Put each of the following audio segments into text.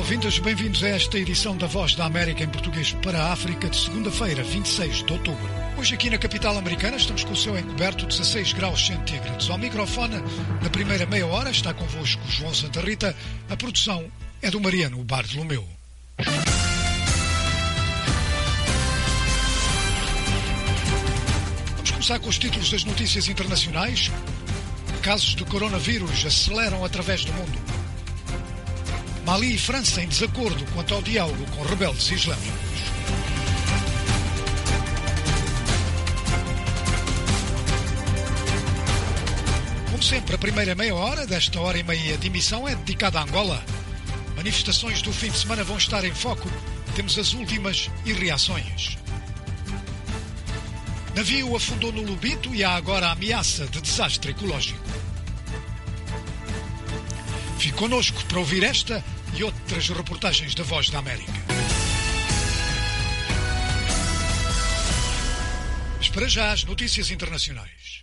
ouvintes, bem-vindos a esta edição da Voz da América em português para a África de segunda-feira, 26 de outubro. Hoje aqui na capital americana estamos com o céu encoberto, 16 graus centígrados. Ao microfone, na primeira meia hora, está convosco João Santa Rita. A produção é do Mariano Bartolomeu. Vamos começar com os títulos das notícias internacionais. Casos de coronavírus aceleram através do mundo. Mali e França em desacordo quanto ao diálogo com rebeldes islâmicos. Como sempre, a primeira meia hora desta hora e meia de emissão é dedicada a Angola. Manifestações do fim de semana vão estar em foco. Temos as últimas e reações. Navio afundou no Lubito e há agora a ameaça de desastre ecológico. Fique connosco para ouvir esta e outras reportagens da Voz da América. Mas para já as notícias internacionais.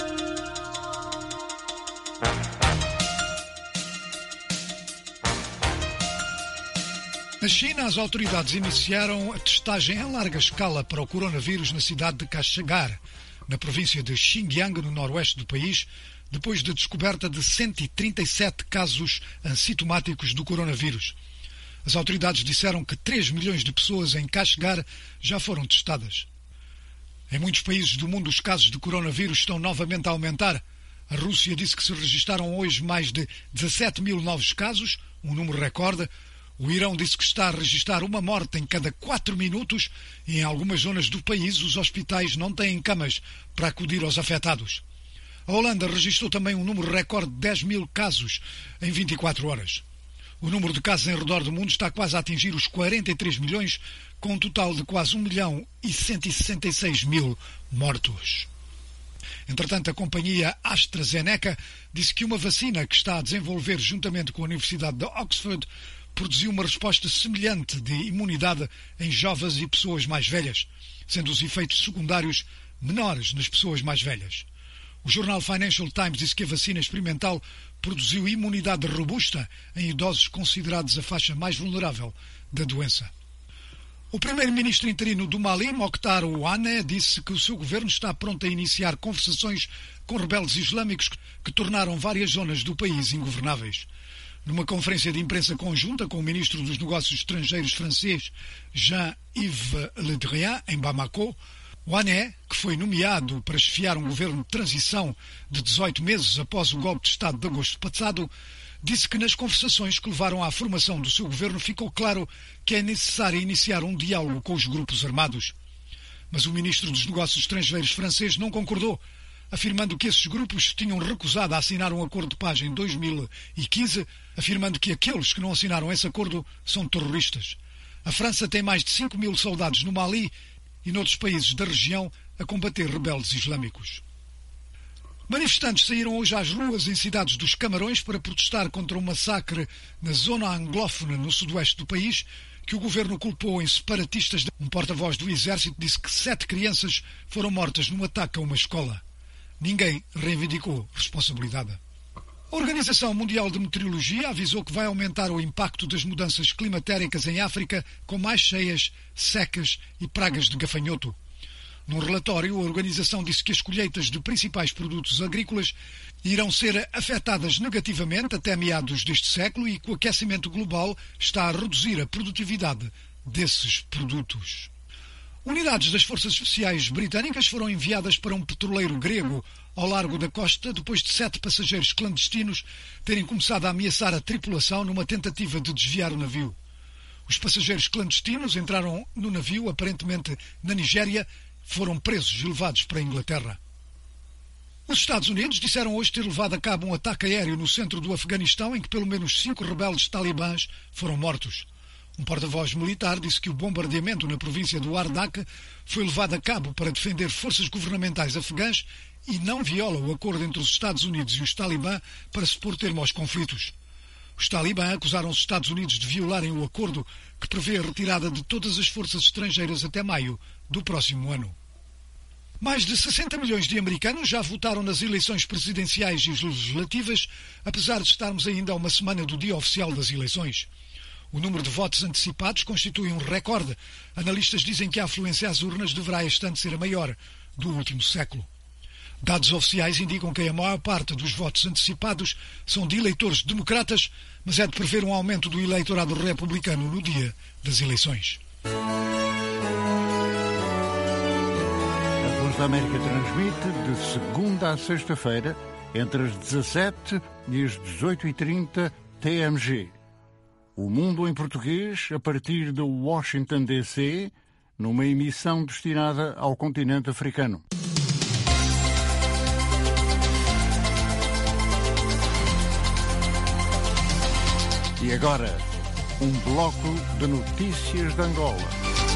Na China, as autoridades iniciaram a testagem em larga escala para o coronavírus na cidade de Kashgar, na província de Xinjiang, no noroeste do país, depois da descoberta de 137 casos assintomáticos do coronavírus. As autoridades disseram que 3 milhões de pessoas em Kashgar já foram testadas. Em muitos países do mundo, os casos de coronavírus estão novamente a aumentar. A Rússia disse que se registaram hoje mais de 17 mil novos casos, um número recorde. O Irão disse que está a registrar uma morte em cada 4 minutos e em algumas zonas do país os hospitais não têm camas para acudir aos afetados. A Holanda registrou também um número recorde de 10 mil casos em 24 horas. O número de casos em redor do mundo está quase a atingir os 43 milhões, com um total de quase 1 milhão e 166 mil mortos. Entretanto, a companhia AstraZeneca disse que uma vacina que está a desenvolver juntamente com a Universidade de Oxford produziu uma resposta semelhante de imunidade em jovens e pessoas mais velhas, sendo os efeitos secundários menores nas pessoas mais velhas. O jornal Financial Times disse que a vacina experimental produziu imunidade robusta em idosos considerados a faixa mais vulnerável da doença. O primeiro-ministro interino do Mali, Mokhtar Ouane, disse que o seu governo está pronto a iniciar conversações com rebeldes islâmicos que tornaram várias zonas do país ingovernáveis. Numa conferência de imprensa conjunta com o ministro dos Negócios Estrangeiros francês Jean-Yves Le Drian, em Bamako, Ouane, que foi nomeado para chefiar um governo de transição de 18 meses após o golpe de Estado de agosto passado, disse que nas conversações que levaram à formação do seu governo ficou claro que é necessário iniciar um diálogo com os grupos armados. Mas o ministro dos Negócios Estrangeiros francês não concordou, afirmando que esses grupos tinham recusado a assinar um acordo de paz em 2015, afirmando que aqueles que não assinaram esse acordo são terroristas. A França tem mais de 5 mil soldados no Mali e noutros países da região a combater rebeldes islâmicos. Manifestantes saíram hoje às ruas em cidades dos Camarões para protestar contra um massacre na zona anglófona no sudoeste do país, que o governo culpou em separatistas. Um porta-voz do exército disse que 7 crianças foram mortas num ataque a uma escola. Ninguém reivindicou responsabilidade. A Organização Mundial de Meteorologia avisou que vai aumentar o impacto das mudanças climatéricas em África com mais cheias, secas e pragas de gafanhoto. Num relatório, a organização disse que as colheitas de principais produtos agrícolas irão ser afetadas negativamente até meados deste século e que o aquecimento global está a reduzir a produtividade desses produtos. Unidades das Forças Especiais Britânicas foram enviadas para um petroleiro grego ao largo da costa depois de 7 passageiros clandestinos terem começado a ameaçar a tripulação numa tentativa de desviar o navio. Os passageiros clandestinos entraram no navio, aparentemente na Nigéria, foram presos e levados para a Inglaterra. Os Estados Unidos disseram hoje ter levado a cabo um ataque aéreo no centro do Afeganistão em que pelo menos 5 rebeldes talibãs foram mortos. Um porta-voz militar disse que o bombardeamento na província do Ardak foi levado a cabo para defender forças governamentais afegãs e não viola o acordo entre os Estados Unidos e os talibã para se pôr termo aos conflitos. Os talibã acusaram os Estados Unidos de violarem o acordo que prevê a retirada de todas as forças estrangeiras até maio do próximo ano. Mais de 60 milhões de americanos já votaram nas eleições presidenciais e legislativas, apesar de estarmos ainda a uma semana do dia oficial das eleições. O número de votos antecipados constitui um recorde. Analistas dizem que a afluência às urnas deverá este ano ser a maior do último século. Dados oficiais indicam que a maior parte dos votos antecipados são de eleitores democratas, mas é de prever um aumento do eleitorado republicano no dia das eleições. A Voz da América transmite de segunda a sexta-feira, entre as 17 e as 18h30 TMG. O Mundo em Português, a partir de Washington, D.C., numa emissão destinada ao continente africano. E agora, um bloco de notícias de Angola.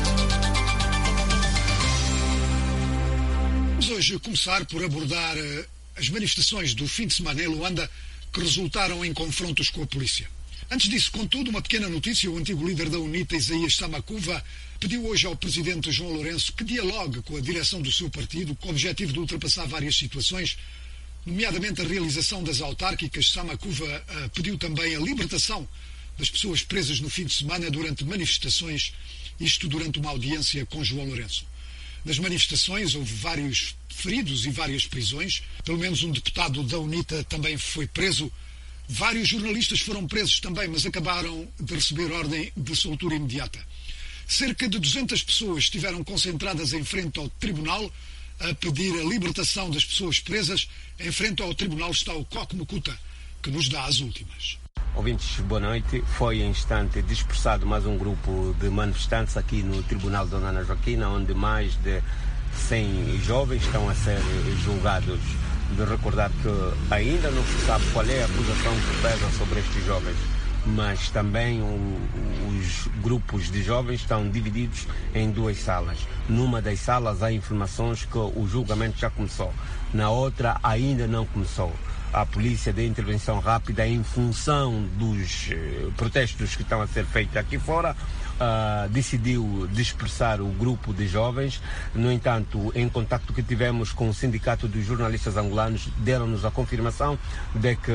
Vamos hoje começar por abordar as manifestações do fim de semana em Luanda que resultaram em confrontos com a polícia. Antes disso, contudo, uma pequena notícia. O antigo líder da UNITA, Isaías Samakuva, pediu hoje ao presidente João Lourenço que dialogue com a direção do seu partido com o objetivo de ultrapassar várias situações, nomeadamente a realização das autárquicas. Samakuva pediu também a libertação das pessoas presas no fim de semana durante manifestações, isto durante uma audiência com João Lourenço. Nas manifestações houve vários feridos e várias prisões. Pelo menos um deputado da UNITA também foi preso. Vários jornalistas foram presos também, mas acabaram de receber ordem de soltura imediata. Cerca de 200 pessoas estiveram concentradas em frente ao tribunal a pedir a libertação das pessoas presas. Em frente ao tribunal está o Coque Mukuta, que nos dá as últimas. Ouvintes, boa noite. Foi em instante dispersado mais um grupo de manifestantes aqui no Tribunal de Dona Ana Joaquina, onde mais de 100 jovens estão a ser julgados. De recordar que ainda não se sabe qual é a acusação que pesa sobre estes jovens, mas também os grupos de jovens estão divididos em duas salas. Numa das salas há informações que o julgamento já começou, na outra ainda não começou. A polícia de intervenção rápida, em função dos protestos que estão a ser feitos aqui fora, decidiu dispersar o grupo de jovens. No entanto, em contacto que tivemos com o Sindicato dos Jornalistas Angolanos, deram-nos a confirmação de que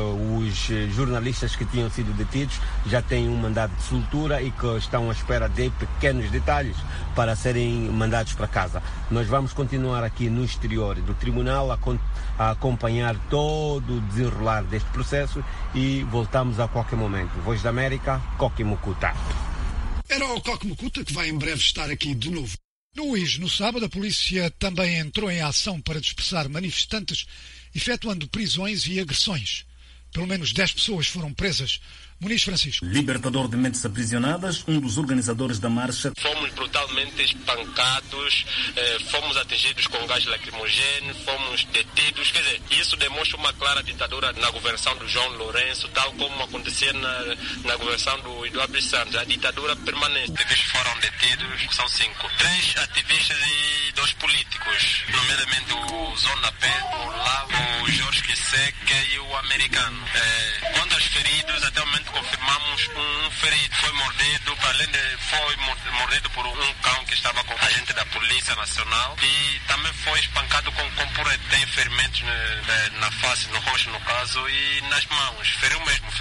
os jornalistas que tinham sido detidos já têm um mandado de soltura e que estão à espera de pequenos detalhes para serem mandados para casa. Nós vamos continuar aqui no exterior do tribunal a acompanhar todo o desenrolar deste processo e voltamos a qualquer momento. Voz da América, Coque Mukuta. Era o Coque Mukuta, que vai em breve estar aqui de novo. No UIS, no sábado, a polícia também entrou em ação para dispersar manifestantes, efetuando prisões e agressões. Pelo menos 10 pessoas foram presas. Muniz Francisco. Libertador de mentes aprisionadas, um dos organizadores da marcha. Fomos brutalmente espancados, fomos atingidos com gás lacrimogêneo, fomos detidos. Quer dizer, isso demonstra uma clara ditadura na governação do João Lourenço, tal como acontecia na governação do Eduardo Santos. A ditadura permanente. Ativistas foram detidos, são 5. 3 ativistas e 2 políticos, nomeadamente o Zona P, o Lavo, o Jorge Kiseque e o americano. Quanto aos feridos, até o momento confirmamos um ferido. Foi mordido, foi mordido por um cão que estava com a agente da Polícia Nacional e também foi espancado com porrete. Tem ferimentos na face, no rosto no caso, e nas mãos. Feriu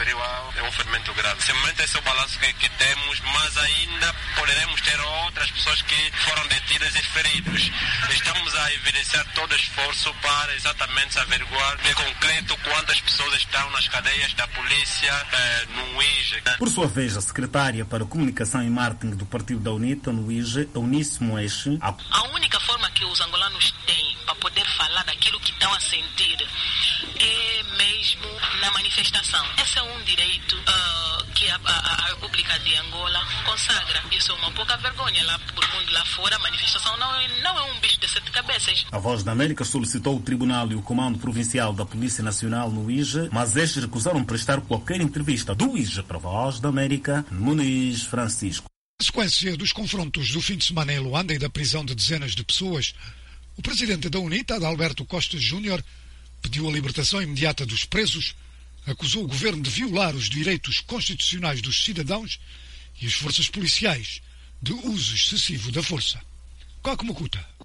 é um ferimento grave. Nesse momento esse é o balanço que temos, mas ainda poderemos ter outras pessoas que foram detidas e feridos. Estamos a evidenciar todo o esforço para exatamente averiguar de concreto quantas pessoas estão nas cadeias da polícia no UIJ. Por sua vez, a secretária para Comunicação e Marketing do Partido da UNITA no UIJ, Eunice Moeshi. A única forma que os angolanos têm para poder falar daquilo que estão a sentir é mesmo na manifestação. Esse é um direito que a República de Angola consagra. Isso é uma pouca vergonha lá por mundo lá fora. A manifestação não é um bicho de 7 cabeças. A Voz da América solicitou o Tribunal e o Comando Provincial da Polícia Nacional no UIJ, mas estes recusaram prestar qualquer entrevista. Do UIJ para a Voz da América, Muniz Francisco. Na sequência dos confrontos do fim de semana em Luanda e da prisão de dezenas de pessoas, o presidente da UNITA, Adalberto Costa Júnior, pediu a libertação imediata dos presos, acusou o governo de violar os direitos constitucionais dos cidadãos e as forças policiais de uso excessivo da força. Coque Mukuta.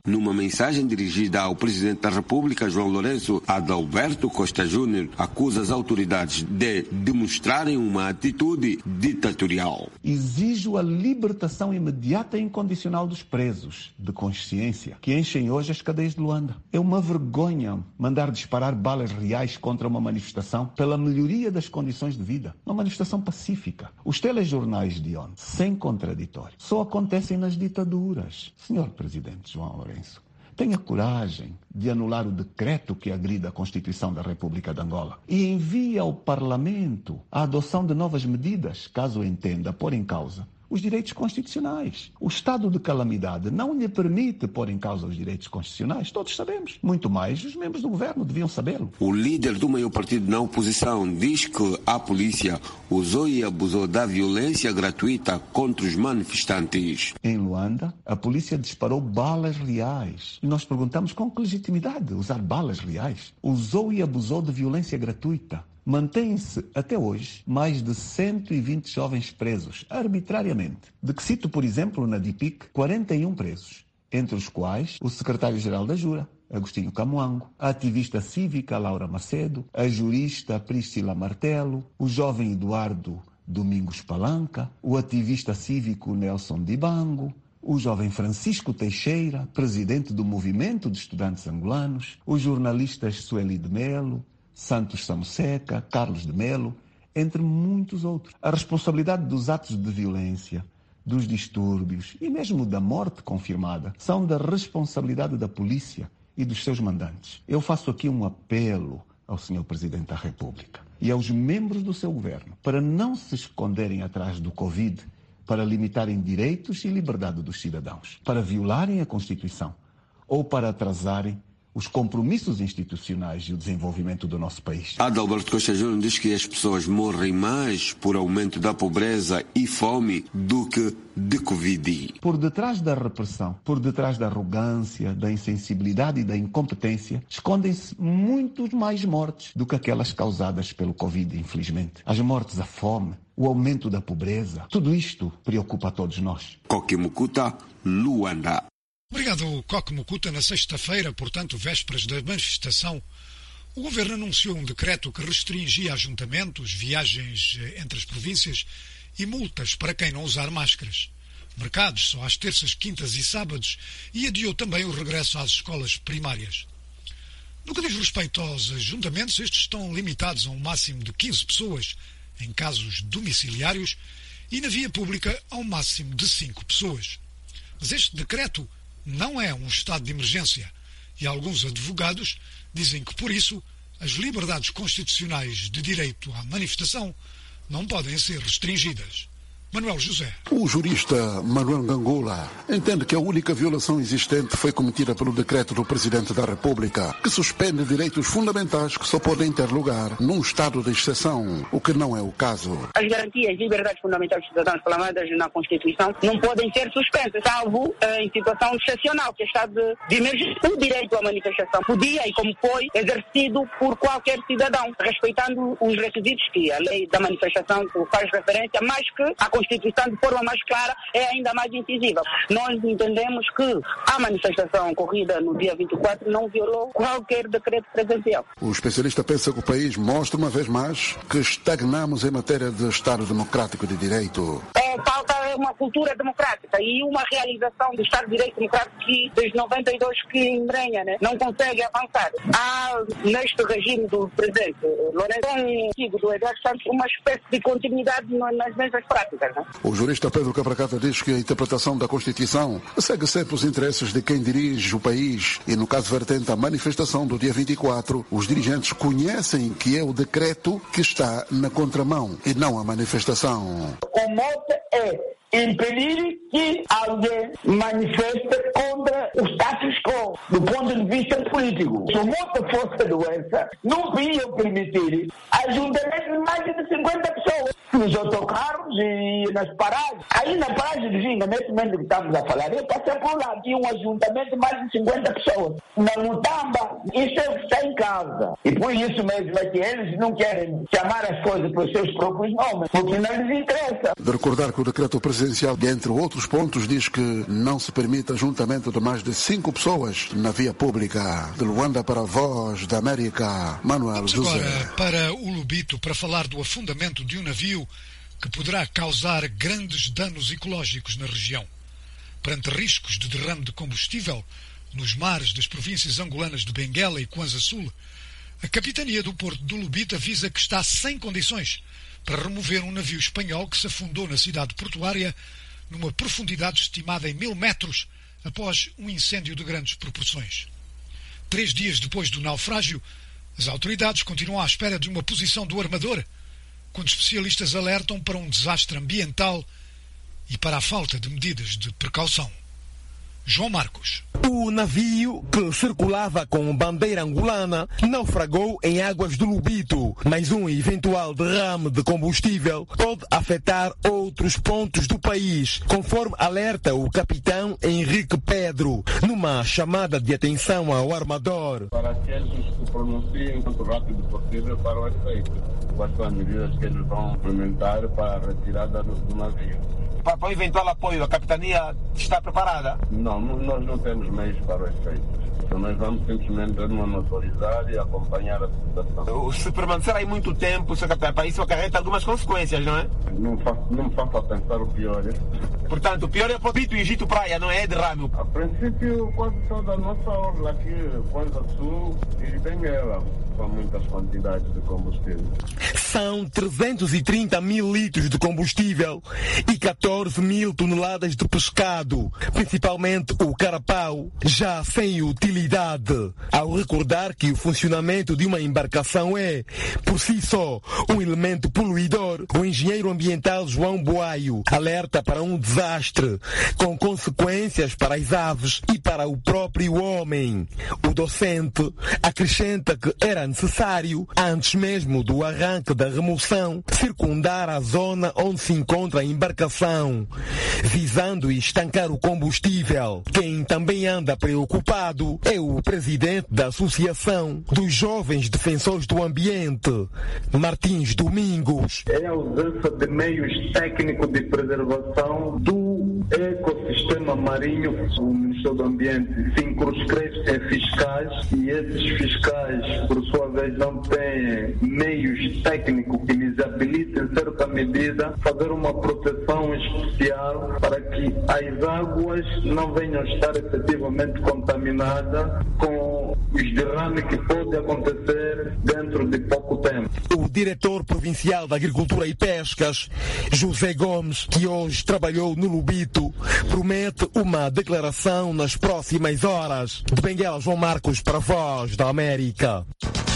Numa mensagem dirigida ao Presidente da República, João Lourenço, Adalberto Costa Júnior acusa as autoridades de demonstrarem uma atitude ditatorial. Exijo a libertação imediata e incondicional dos presos de consciência que enchem hoje as cadeias de Luanda. É uma vergonha mandar disparar balas reais contra uma manifestação pela melhoria das condições de vida. Uma manifestação pacífica. Os telejornais de ontem, sem contraditório, só acontecem nas ditaduras. Senhor Presidente João Lourenço, tenha coragem de anular o decreto que agride a Constituição da República de Angola e envie ao Parlamento a adoção de novas medidas, caso entenda pôr em causa os direitos constitucionais. O estado de calamidade não lhe permite pôr em causa os direitos constitucionais, todos sabemos. Muito mais os membros do governo deviam sabê-lo. O líder do maior partido na oposição diz que a polícia usou e abusou da violência gratuita contra os manifestantes. Em Luanda, a polícia disparou balas reais. E nós perguntamos com que legitimidade usar balas reais. Usou e abusou de violência gratuita. Mantém-se, até hoje, mais de 120 jovens presos, arbitrariamente. De que cito, por exemplo, na DIPIC, 41 presos, entre os quais o secretário-geral da Jura, Agostinho Camuango, a ativista cívica Laura Macedo, a jurista Priscila Martelo, o jovem Eduardo Domingos Palanca, o ativista cívico Nelson Dibango, o jovem Francisco Teixeira, presidente do Movimento de Estudantes Angolanos, os jornalistas Sueli de Melo, Santos Samuseca, Carlos de Melo, entre muitos outros. A responsabilidade dos atos de violência, dos distúrbios e mesmo da morte confirmada são da responsabilidade da polícia e dos seus mandantes. Eu faço aqui um apelo ao Sr. Presidente da República e aos membros do seu governo para não se esconderem atrás do Covid, para limitarem direitos e liberdade dos cidadãos, para violarem a Constituição ou para atrasarem os compromissos institucionais e o desenvolvimento do nosso país. Adalberto Costa Júnior diz que as pessoas morrem mais por aumento da pobreza e fome do que de Covid. Por detrás da repressão, por detrás da arrogância, da insensibilidade e da incompetência, escondem-se muitos mais mortes do que aquelas causadas pelo Covid, infelizmente. As mortes, a fome, o aumento da pobreza, tudo isto preocupa a todos nós. Coque Mukuta, Luanda. Obrigado, Coque Mukuta. Na sexta-feira, portanto, vésperas da manifestação, o Governo anunciou um decreto que restringia ajuntamentos, viagens entre as províncias e multas para quem não usar máscaras. Mercados só às terças, quintas e sábados e adiou também o regresso às escolas primárias. No que diz respeito aos ajuntamentos, estes estão limitados a um máximo de 15 pessoas em casos domiciliários e na via pública a um máximo de 5 pessoas. Mas este decreto não é um estado de emergência e alguns advogados dizem que, por isso, as liberdades constitucionais de direito à manifestação não podem ser restringidas. Manuel José. O jurista Manuel Gangula entende que a única violação existente foi cometida pelo decreto do Presidente da República, que suspende direitos fundamentais que só podem ter lugar num estado de exceção, o que não é o caso. As garantias e liberdades fundamentais dos cidadãos proclamadas na Constituição não podem ser suspensas, salvo em situação excepcional, que é estado de emergência. O direito à manifestação podia, e como foi, exercido por qualquer cidadão, respeitando os requisitos que a lei da manifestação faz referência, mas que a Constituição, de forma mais clara, é ainda mais incisiva. Nós entendemos que a manifestação ocorrida no dia 24 não violou qualquer decreto presidencial. O especialista pensa que o país mostra uma vez mais que estagnamos em matéria de Estado Democrático de Direito. Falta uma cultura democrática e uma realização do Estado de Direito Democrático que, desde 92 que embrenha, não consegue avançar. Há, neste regime do presidente Lourenço, do Eduardo Santos, uma espécie de continuidade nas mesmas práticas. O jurista Pedro Cabracata diz que a interpretação da Constituição segue sempre os interesses de quem dirige o país e, no caso vertente a manifestação do dia 24, os dirigentes conhecem que é o decreto que está na contramão e não a manifestação. O mote é impedir que alguém manifeste contra o status quo, do ponto de vista político. Se o mote fosse a doença, não iam permitir ajuntamentos de mais de 50 pessoas nos autocarros e nas paragens. Aí na paragem de Ginga, nesse momento que estamos a falar, eu passei por lá, tinha um ajuntamento de mais de 50 pessoas. Na Mutamba, isso é o que está em causa. E por isso mesmo é que eles não querem chamar as coisas pelos seus próprios nomes, porque não lhes interessa. De recordar que o decreto presidencial Presidencial, entre outros pontos, diz que não se permite ajuntamento de mais de 5 pessoas na via pública. De Luanda para a Voz da América, Manuel José. Agora para o Lubito, para falar do afundamento de um navio que poderá causar grandes danos ecológicos na região. Perante riscos de derrame de combustível nos mares das províncias angolanas de Benguela e Kwanza Sul, a Capitania do Porto do Lubito avisa que está sem condições para remover um navio espanhol que se afundou na cidade portuária numa profundidade estimada em 1000 metros após um incêndio de grandes proporções. 3 dias depois do naufrágio, as autoridades continuam à espera de uma posição do armador, quando especialistas alertam para um desastre ambiental e para a falta de medidas de precaução. João Marcos. O navio, que circulava com bandeira angolana, naufragou em águas do Lubito, mas um eventual derrame de combustível pode afetar outros pontos do país, conforme alerta o capitão Henrique Pedro, numa chamada de atenção ao armador. Para aqueles que pronunciem o mais rápido possível para o efeito. Quais são as medidas que eles vão implementar para a retirada do navio? Para o eventual apoio, a capitania está preparada? Não, nós não temos meios para o efeito. Então nós vamos simplesmente monitorizar e acompanhar a situação. Se permanecer aí muito tempo, Sr. Capitão, isso acarreta algumas consequências, não é? Não me faça pensar o pior. Portanto, o pior é o Lubito e Egito Praia, não é de ramo? A princípio, quase toda a nossa orla aqui, Kwanza Sul e Benguela, são muitas quantidades de combustível. São 330 mil litros de combustível e 14 mil toneladas de pescado, principalmente o carapau, já sem utilidade. Ao recordar que o funcionamento de uma embarcação é, por si só, um elemento poluidor, o engenheiro ambiental João Boaio alerta para um desastre, com consequências para as aves e para o próprio homem. O docente acrescenta que era necessário, antes mesmo do arranque da remoção, circundar a zona onde se encontra a embarcação, visando estancar o combustível. Quem também anda preocupado é o presidente da Associação dos Jovens Defensores do Ambiente, Martins Domingos. É a ausência de meios técnicos de preservação do ecossistema marinho. O Ministério do Ambiente se incruscreve em fiscais e esses fiscais, por sua vez, não têm meios técnicos que lhes habilitem, em certa medida, fazer uma proteção especial para que as águas não venham estar efetivamente contaminadas com os derrames que podem acontecer dentro de pouco tempo. O diretor provincial da Agricultura e Pescas, José Gomes, que hoje trabalhou no Lubito, promete uma declaração nas próximas horas. De Benguela, João Marcos, para a Voz da América.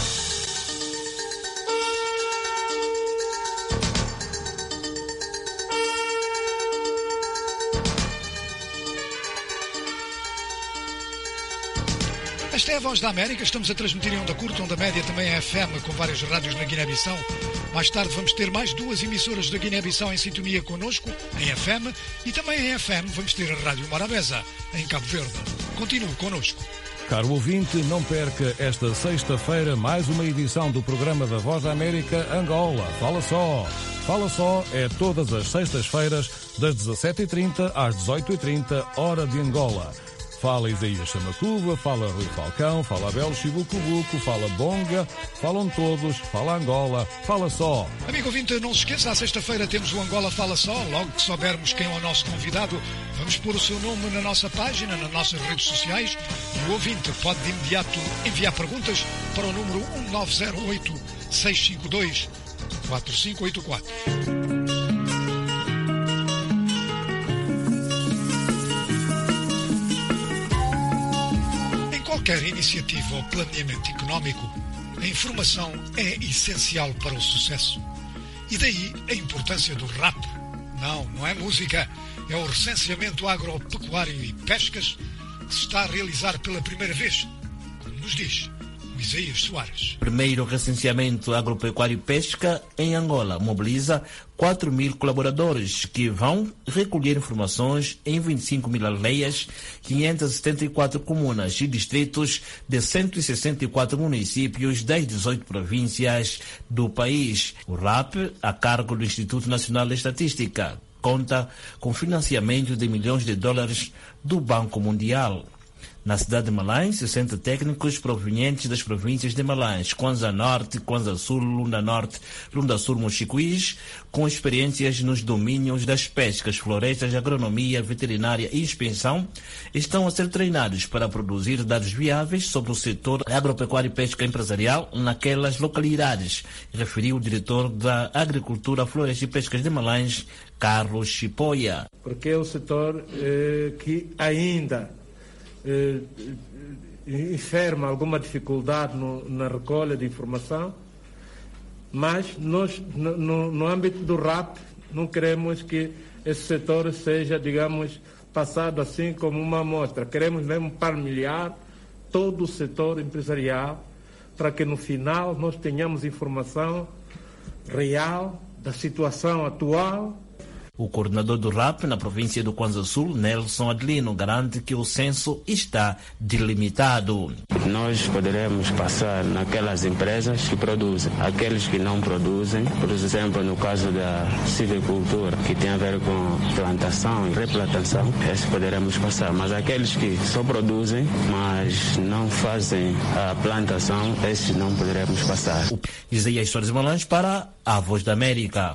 Esta é a Voz da América, estamos a transmitir em onda curta, onda média, também é FM, com várias rádios na Guiné-Bissau. Mais tarde vamos ter mais 2 emissoras da Guiné-Bissau em sintonia connosco, em FM, e também em FM vamos ter a Rádio Morabeza, em Cabo Verde. Continue connosco. Caro ouvinte, não perca esta sexta-feira mais uma edição do programa da Voz da América Angola. Fala só! Fala só é todas as sextas-feiras, das 17h30 às 18h30, hora de Angola. Fala Isaías Chamacuba, fala Rui Falcão, fala Abel Chibucubuco, fala Bonga, falam todos, fala Angola, fala só. Amigo ouvinte, não se esqueça, à sexta-feira temos o Angola Fala Só. Logo que soubermos quem é o nosso convidado, vamos pôr o seu nome na nossa página, nas nossas redes sociais, e o ouvinte pode de imediato enviar perguntas para o número 1908-652-4584. Qualquer iniciativa ou planeamento económico, a informação é essencial para o sucesso. E daí a importância do rap. Não é música, é o recenseamento agropecuário e pescas que se está a realizar pela primeira vez, como nos diz o Isaías Soares. Primeiro recenseamento agropecuário e pesca em Angola mobiliza 4.000 colaboradores que vão recolher informações em 25.000 aldeias, 574 comunas e distritos de 164 municípios das 18 províncias do país. O RAP, a cargo do Instituto Nacional de Estatística. conta com financiamento de milhões de dólares do Banco Mundial. Na cidade de Malanje, 60 técnicos provenientes das províncias de Malanje, Kwanza Norte, Kwanza Sul, Lunda Norte, Lunda Sul, Mochicuís, com experiências nos domínios das pescas, florestas, agronomia, veterinária e inspeção, estão a ser treinados para produzir dados viáveis sobre o setor agropecuário e pesca empresarial naquelas localidades, referiu o diretor da Agricultura, Florestas e Pescas de Malanje, Carlos Chipoia. Porque é o setor que ainda enferma alguma dificuldade na recolha de informação, mas nós, no âmbito do RAP, não queremos que esse setor seja, digamos, passado assim como uma amostra. Queremos mesmo palmilhar todo o setor empresarial para que no final nós tenhamos informação real da situação atual. O coordenador do RAP na província do Kwanza Sul, Nelson Adelino, garante que o censo está delimitado. Nós poderemos passar naquelas empresas que produzem. Aqueles que não produzem, por exemplo, no caso da silvicultura, que tem a ver com plantação e replantação, esses poderemos passar. Mas aqueles que só produzem, mas não fazem a plantação, esses não poderemos passar. Isaías Soares de Malanje para a Voz da América.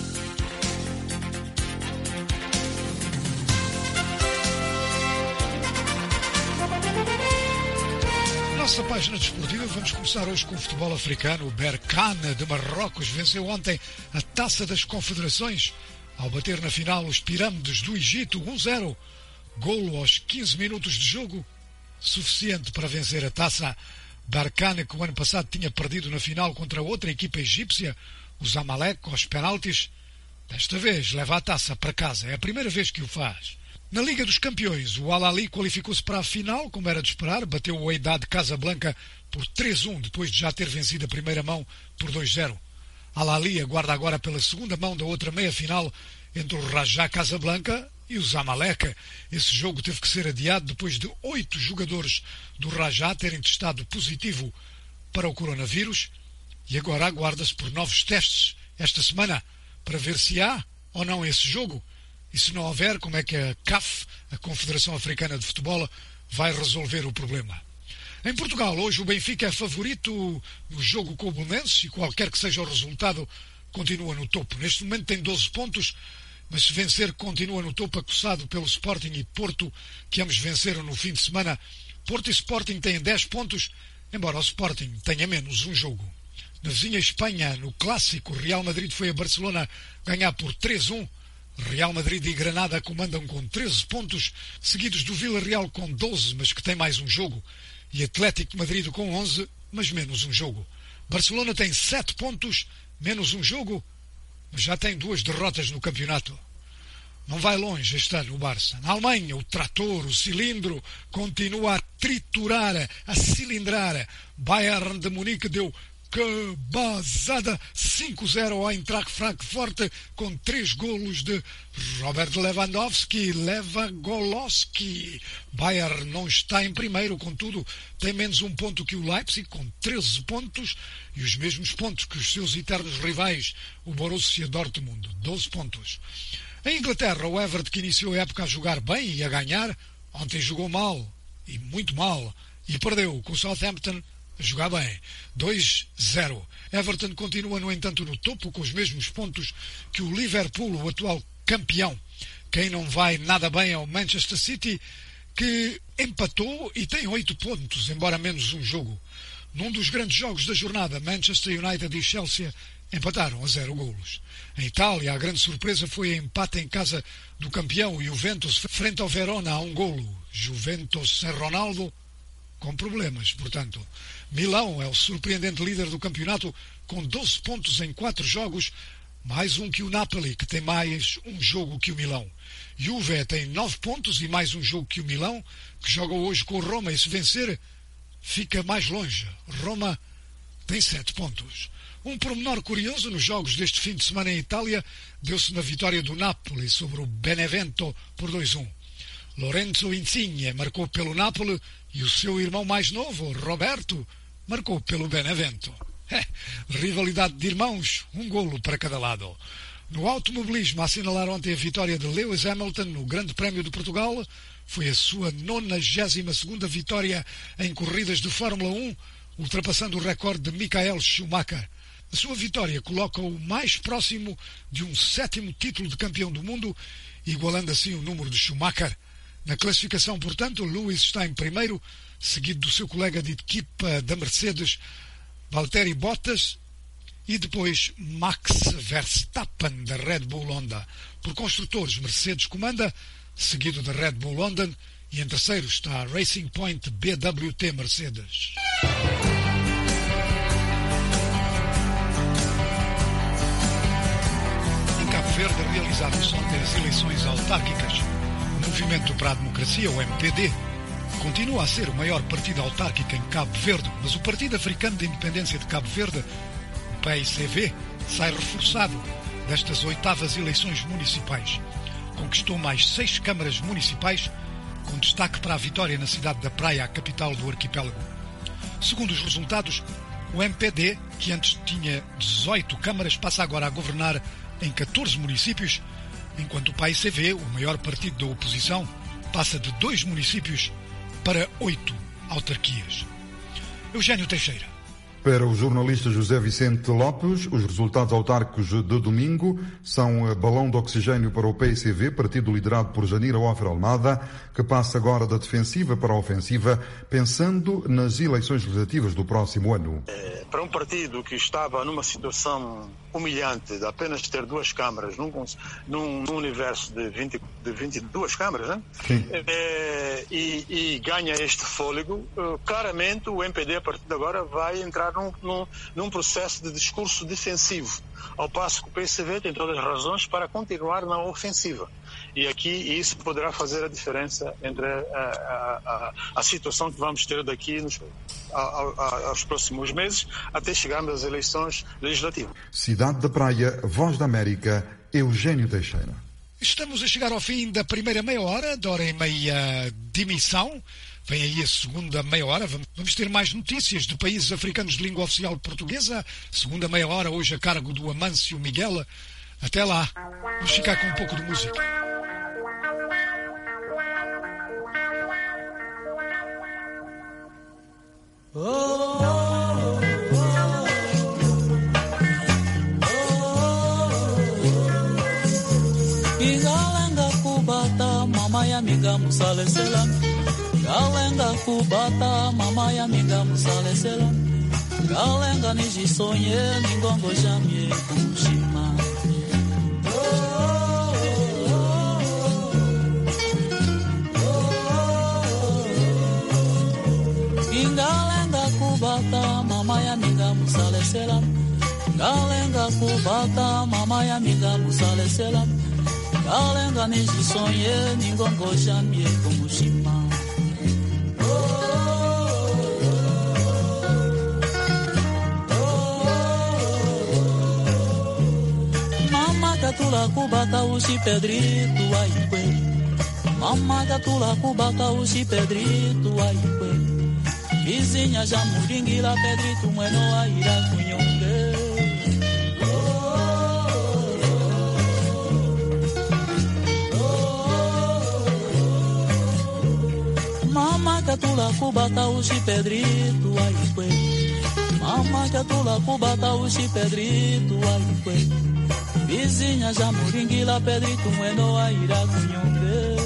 Nossa página desportiva, vamos começar hoje com o futebol africano. O Berkane de Marrocos venceu ontem a Taça das Confederações ao bater na final os Pirâmides do Egito 1-0. Golo aos 15 minutos de jogo, suficiente para vencer a taça. Berkane, que o ano passado tinha perdido na final contra outra equipa egípcia, o Zamalek, aos penaltis, desta vez leva a taça para casa. É a primeira vez que o faz. Na Liga dos Campeões, o Al-Ahly qualificou-se para a final, como era de esperar, bateu o Wydad Casablanca por 3-1, depois de já ter vencido a primeira mão por 2-0. Al-Ahly aguarda agora pela segunda mão da outra meia-final entre o Raja Casablanca e o Zamalek. Esse jogo teve que ser adiado depois de 8 jogadores do Raja terem testado positivo para o coronavírus e agora aguarda-se por novos testes esta semana para ver se há ou não esse jogo. E se não houver, como é que a CAF, a Confederação Africana de Futebol, vai resolver o problema? Em Portugal, hoje o Benfica é favorito no jogo com o Belenenses e qualquer que seja o resultado, continua no topo. Neste momento tem 12 pontos, mas se vencer continua no topo, acossado pelo Sporting e Porto, que ambos venceram no fim de semana. Porto e Sporting têm 10 pontos, embora o Sporting tenha menos um jogo. Na vizinha Espanha, no clássico, Real Madrid foi a Barcelona ganhar por 3-1. Real Madrid e Granada comandam com 13 pontos, seguidos do Villarreal com 12, mas que tem mais um jogo, e Atlético de Madrid com 11, mas menos um jogo. Barcelona tem 7 pontos, menos um jogo, mas já tem 2 derrotas no campeonato. Não vai longe este ano o Barça. Na Alemanha, o trator, o cilindro, continua a triturar, a cilindrar. Bayern de Munique deu cabazada 5-0 ao Eintracht Frankfurt com 3 golos de Robert Lewandowski. Bayern não está em primeiro, contudo tem menos um ponto que o Leipzig com 13 pontos e os mesmos pontos que os seus eternos rivais, o Borussia Dortmund, 12 pontos. Em Inglaterra, o Everton, que iniciou a época a jogar bem e a ganhar, ontem jogou mal, e muito mal, e perdeu com o Southampton a jogar bem, 2-0. Everton continua, no entanto, no topo, com os mesmos pontos que o Liverpool, o atual campeão. Quem não vai nada bem é o Manchester City, que empatou e tem 8 pontos, embora menos um jogo. Num dos grandes jogos da jornada, Manchester United e Chelsea empataram a 0 golos. Em Itália, a grande surpresa foi a empate em casa do campeão Juventus frente ao Verona a 1 golo. Juventus sem Ronaldo, com problemas, portanto. Milão é o surpreendente líder do campeonato com 12 pontos em 4 jogos, mais um que o Napoli, que tem mais um jogo que o Milão. Juve tem 9 pontos e mais um jogo que o Milão, que joga hoje com o Roma, e se vencer fica mais longe. Roma tem 7 pontos. Um pormenor curioso nos jogos deste fim de semana em Itália deu-se na vitória do Napoli sobre o Benevento por 2-1. Lorenzo Insigne marcou pelo Napoli e o seu irmão mais novo, Roberto, marcou pelo Benevento. Rivalidade de irmãos, um golo para cada lado. No automobilismo, a assinalar ontem a vitória de Lewis Hamilton no Grande Prémio de Portugal. Foi a sua 92ª vitória em corridas de Fórmula 1, ultrapassando o recorde de Michael Schumacher. A sua vitória coloca-o mais próximo de um 7º título de campeão do mundo, igualando assim o número de Schumacher. Na classificação, portanto, Lewis está em primeiro, seguido do seu colega de equipa da Mercedes, Valtteri Bottas, e depois Max Verstappen, da Red Bull Honda. Por construtores, Mercedes comanda, seguido da Red Bull London, e em terceiro está a Racing Point BWT Mercedes. Em Cabo Verde realizaram-se ontem as eleições autárquicas. O Movimento para a Democracia, o MPD, continua a ser o maior partido autárquico em Cabo Verde, mas o Partido Africano de Independência de Cabo Verde, o PAICV, sai reforçado destas 8º eleições municipais. Conquistou mais 6 câmaras municipais, com destaque para a vitória na cidade da Praia, a capital do arquipélago. Segundo os resultados, o MPD, que antes tinha 18 câmaras, passa agora a governar em 14 municípios, enquanto o PAICV, o maior partido da oposição, passa de 2 municípios para 8 autarquias. Eugênio Teixeira. Para o jornalista José Vicente Lopes, os resultados autárquicos de domingo são balão de oxigênio para o PAICV, partido liderado por Janira Ofer Almada, que passa agora da defensiva para a ofensiva, pensando nas eleições legislativas do próximo ano. Para um partido que estava numa situação humilhante de apenas ter 2 câmaras num universo de 22 câmaras, né? Sim. E ganha este fôlego, claramente o MPD a partir de agora vai entrar num processo de discurso defensivo, ao passo que o PCV tem todas as razões para continuar na ofensiva. E aqui isso poderá fazer a diferença entre a situação que vamos ter daqui aos próximos meses, até chegarmos às eleições legislativas. Cidade da Praia, Voz da América, Eugênio Teixeira. Estamos a chegar ao fim da primeira meia hora, da hora e meia de emissão. Vem aí a segunda meia hora. Vamos ter mais notícias de países africanos de língua oficial portuguesa. Segunda meia hora, hoje a cargo do Amâncio Miguel. Até lá. Vamos ficar com um pouco de música. Igalenga kubata mama ya miga musale selam. Galenga kubata mama ya miga musale selam. Galenga nijisonye ningongo jamie kushima. Galenga kubata mama ya miga musale selam. Galenga kubata mama ya miga musale selam. Galenga nijisonye ningongo jamie kumushima. Mama katula kubata ushi Pedrito aikwe. Mama katula kubata ushi Pedrito aikwe. Vizinha já muringuila Pedrito mweno aira kunyonge. Mama katula kubata ushi Pedrito aikwe. Mama katula kubata ushi Pedrito aikwe. Vizinha já muringuila Pedrito mweno aira kunyonge.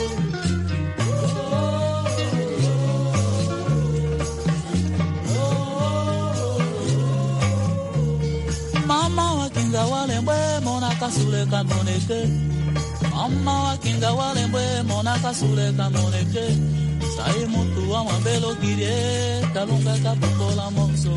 Mama wakinga walembwe mona kasule kanoneke. Mama wakinga walembwe mona kasule kanoneke. Sai mutu wa mabelo kirie kalunga kapokola monso.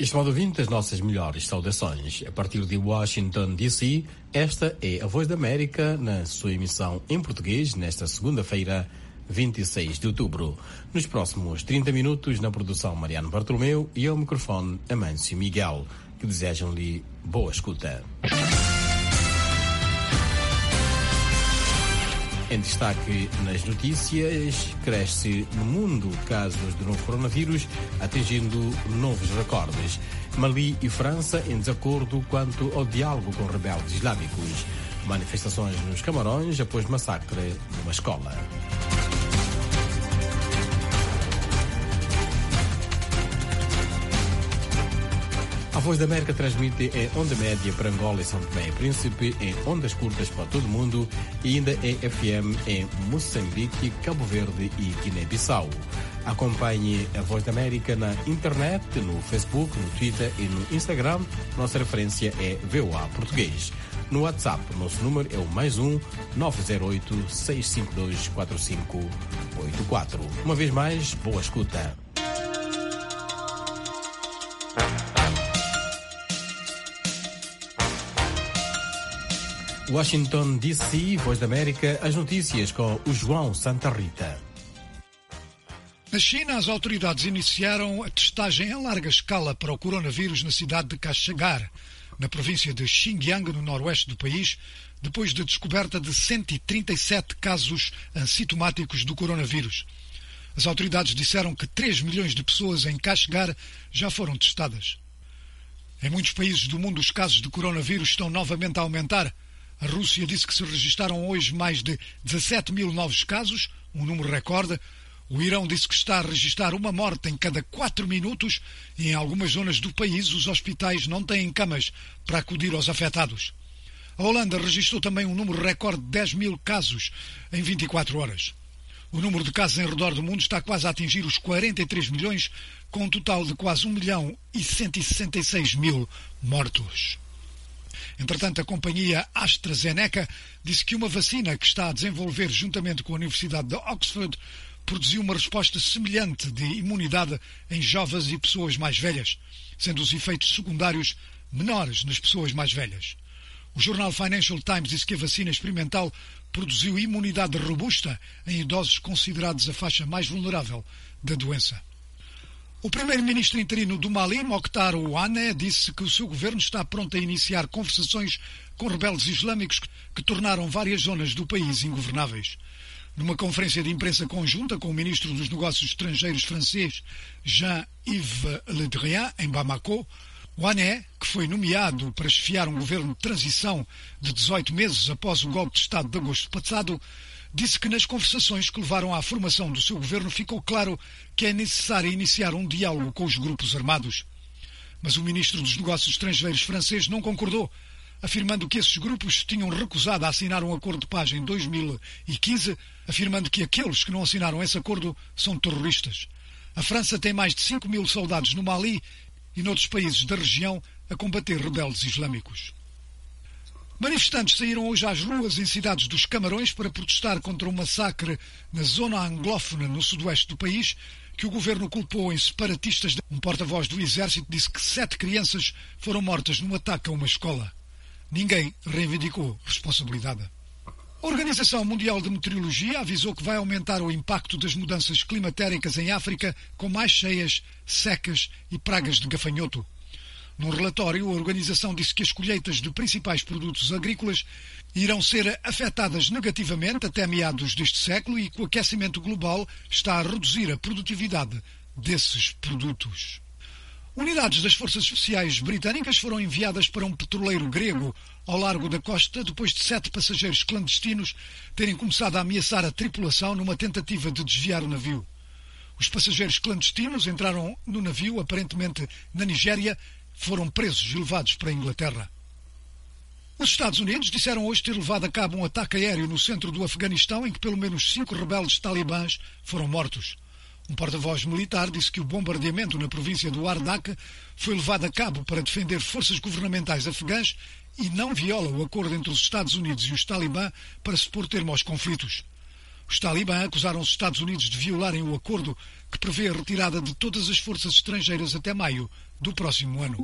Estimado ouvinte, as nossas melhores saudações. A partir de Washington, D.C., esta é a Voz da América na sua emissão em português nesta segunda-feira, 26 de outubro. Nos próximos 30 minutos, na produção Mariano Bartolomeu e ao microfone Amâncio Miguel, que desejam-lhe boa escuta. Em destaque nas notícias, cresce no mundo casos do novo coronavírus, atingindo novos recordes. Mali e França em desacordo quanto ao diálogo com rebeldes islâmicos. Manifestações nos Camarões após massacre numa escola. A Voz da América transmite em onda média para Angola e São Tomé e Príncipe, em ondas curtas para todo o mundo e ainda em FM em Moçambique, Cabo Verde e Guiné-Bissau. Acompanhe a Voz da América na internet, no Facebook, no Twitter e no Instagram. Nossa referência é VOA Português. No WhatsApp, nosso número é o +1 908 652 4584. Uma vez mais, boa escuta. Washington, D.C., Voz da América, as notícias com o João Santa Rita. Na China, as autoridades iniciaram a testagem em larga escala para o coronavírus na cidade de Kashagar, na província de Xinjiang, no noroeste do país, depois da descoberta de 137 casos assintomáticos do coronavírus. As autoridades disseram que 3 milhões de pessoas em Kashagar já foram testadas. Em muitos países do mundo, os casos de coronavírus estão novamente a aumentar. A Rússia disse que se registaram hoje mais de 17 mil novos casos, um número recorde. O Irão disse que está a registrar uma morte em cada 4 minutos e em algumas zonas do país os hospitais não têm camas para acudir aos afetados. A Holanda registrou também um número recorde de 10 mil casos em 24 horas. O número de casos em redor do mundo está quase a atingir os 43 milhões, com um total de quase 1 milhão e 166 mil mortos. Entretanto, a companhia AstraZeneca disse que uma vacina que está a desenvolver juntamente com a Universidade de Oxford produziu uma resposta semelhante de imunidade em jovens e pessoas mais velhas, sendo os efeitos secundários menores nas pessoas mais velhas. O jornal Financial Times disse que a vacina experimental produziu imunidade robusta em idosos considerados a faixa mais vulnerável da doença. O primeiro-ministro interino do Mali, Mokhtar Ouane, disse que o seu governo está pronto a iniciar conversações com rebeldes islâmicos que tornaram várias zonas do país ingovernáveis. Numa conferência de imprensa conjunta com o ministro dos Negócios Estrangeiros francês Jean-Yves Le Drian, em Bamako, Ouane, que foi nomeado para chefiar um governo de transição de 18 meses após o golpe de Estado de agosto passado, disse que nas conversações que levaram à formação do seu governo ficou claro que é necessário iniciar um diálogo com os grupos armados. Mas o ministro dos Negócios Estrangeiros francês não concordou, afirmando que esses grupos tinham recusado a assinar um acordo de paz em 2015, afirmando que aqueles que não assinaram esse acordo são terroristas. A França tem mais de 5 mil soldados no Mali e noutros países da região a combater rebeldes islâmicos. Manifestantes saíram hoje às ruas em cidades dos Camarões para protestar contra um massacre na zona anglófona no sudoeste do país, que o governo culpou em separatistas. Um porta-voz do exército disse que 7 crianças foram mortas num ataque a uma escola. Ninguém reivindicou responsabilidade. A Organização Mundial de Meteorologia avisou que vai aumentar o impacto das mudanças climatéricas em África, com mais cheias, secas e pragas de gafanhoto. Num relatório, a organização disse que as colheitas de principais produtos agrícolas irão ser afetadas negativamente até meados deste século e que o aquecimento global está a reduzir a produtividade desses produtos. Unidades das Forças Especiais Britânicas foram enviadas para um petroleiro grego ao largo da costa depois de 7 passageiros clandestinos terem começado a ameaçar a tripulação numa tentativa de desviar o navio. Os passageiros clandestinos entraram no navio, aparentemente na Nigéria, foram presos e levados para a Inglaterra. Os Estados Unidos disseram hoje ter levado a cabo um ataque aéreo no centro do Afeganistão em que pelo menos 5 rebeldes talibãs foram mortos. Um porta-voz militar disse que o bombardeamento na província do Ardak foi levado a cabo para defender forças governamentais afegãs e não viola o acordo entre os Estados Unidos e os talibã para se pôr termo aos conflitos. Os talibã acusaram os Estados Unidos de violarem o acordo que prevê a retirada de todas as forças estrangeiras até maio do próximo ano.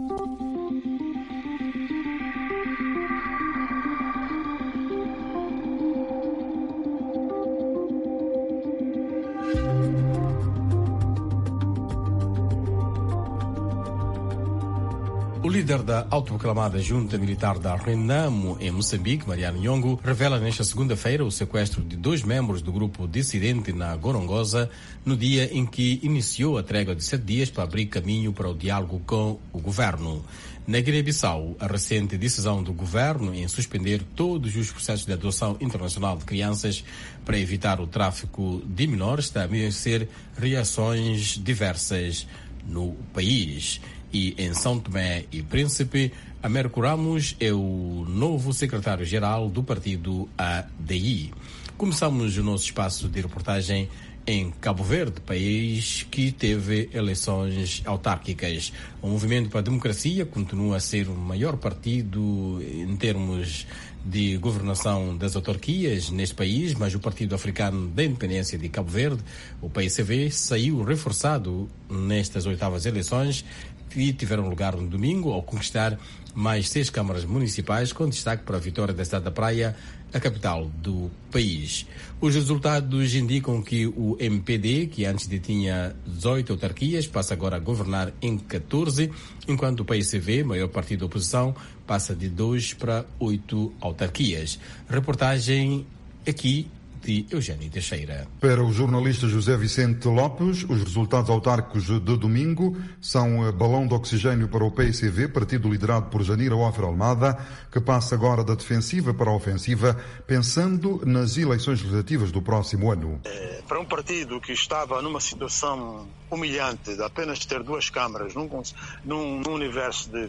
O líder da autoproclamada Junta Militar da Renamo, em Moçambique, Mariano Nhongo, revela nesta segunda-feira o sequestro de 2 membros do grupo dissidente na Gorongosa, no dia em que iniciou a trégua de 7 dias para abrir caminho para o diálogo com o governo. Na Guiné-Bissau, a recente decisão do governo em suspender todos os processos de adoção internacional de crianças para evitar o tráfico de menores está a merecer reações diversas no país. E em São Tomé e Príncipe, Américo Ramos é o novo secretário-geral do partido ADI. Começamos o nosso espaço de reportagem em Cabo Verde, país que teve eleições autárquicas. O Movimento para a Democracia continua a ser o maior partido em termos de governação das autarquias neste país, mas o Partido Africano da Independência de Cabo Verde, o PAICV, saiu reforçado nestas 8ª eleições que tiveram lugar no domingo ao conquistar mais 6 câmaras municipais, com destaque para a vitória da cidade da Praia, a capital do país. Os resultados indicam que o MPD, que antes detinha 18 autarquias, passa agora a governar em 14, enquanto o PAICV, maior partido da oposição, passa de 2 para 8 autarquias. Reportagem aqui de Eugênio Teixeira. Para o jornalista José Vicente Lopes, os resultados autárquicos de domingo são balão de oxigênio para o PAICV, partido liderado por Janira Offer Almada, que passa agora da defensiva para a ofensiva, pensando nas eleições legislativas do próximo ano. Para um partido que estava numa situação humilhante de apenas ter 2 câmaras num universo de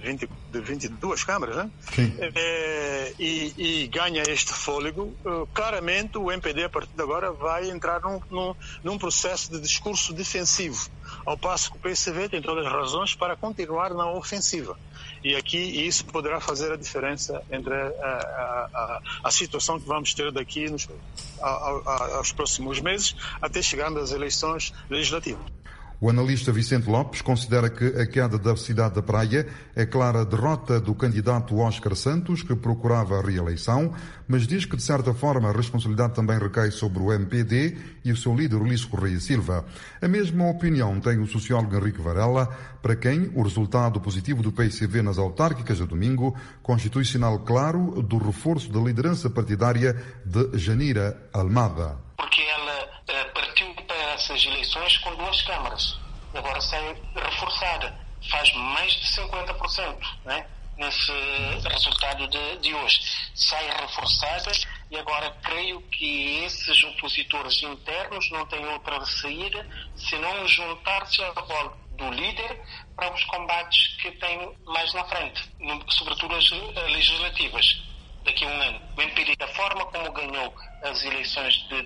22 câmaras, né? Sim. E ganha este fôlego, claramente o MPD a partir de agora vai entrar num processo de discurso defensivo, ao passo que o PCV tem todas as razões para continuar na ofensiva. E aqui isso poderá fazer a diferença entre a situação que vamos ter daqui aos próximos meses, até chegarmos às eleições legislativas. O analista Vicente Lopes considera que a queda da cidade da Praia é clara derrota do candidato Óscar Santos, que procurava a reeleição, mas diz que, de certa forma, a responsabilidade também recai sobre o MPD e o seu líder Ulisses Correia Silva. A mesma opinião tem o sociólogo Henrique Varela, para quem o resultado positivo do PAICV nas autárquicas de domingo constitui sinal claro do reforço da liderança partidária de Janira Almada. Porque ela partiu para essas eleições com 2 câmaras. Agora sai reforçada. Faz mais de 50%, né? Nesse resultado de hoje. Sai reforçada e agora creio que esses opositores internos não têm outra saída senão juntar-se ao rol do líder para os combates que tem mais na frente, sobretudo as legislativas. Daqui a um ano. O MPD, da forma como ganhou as eleições de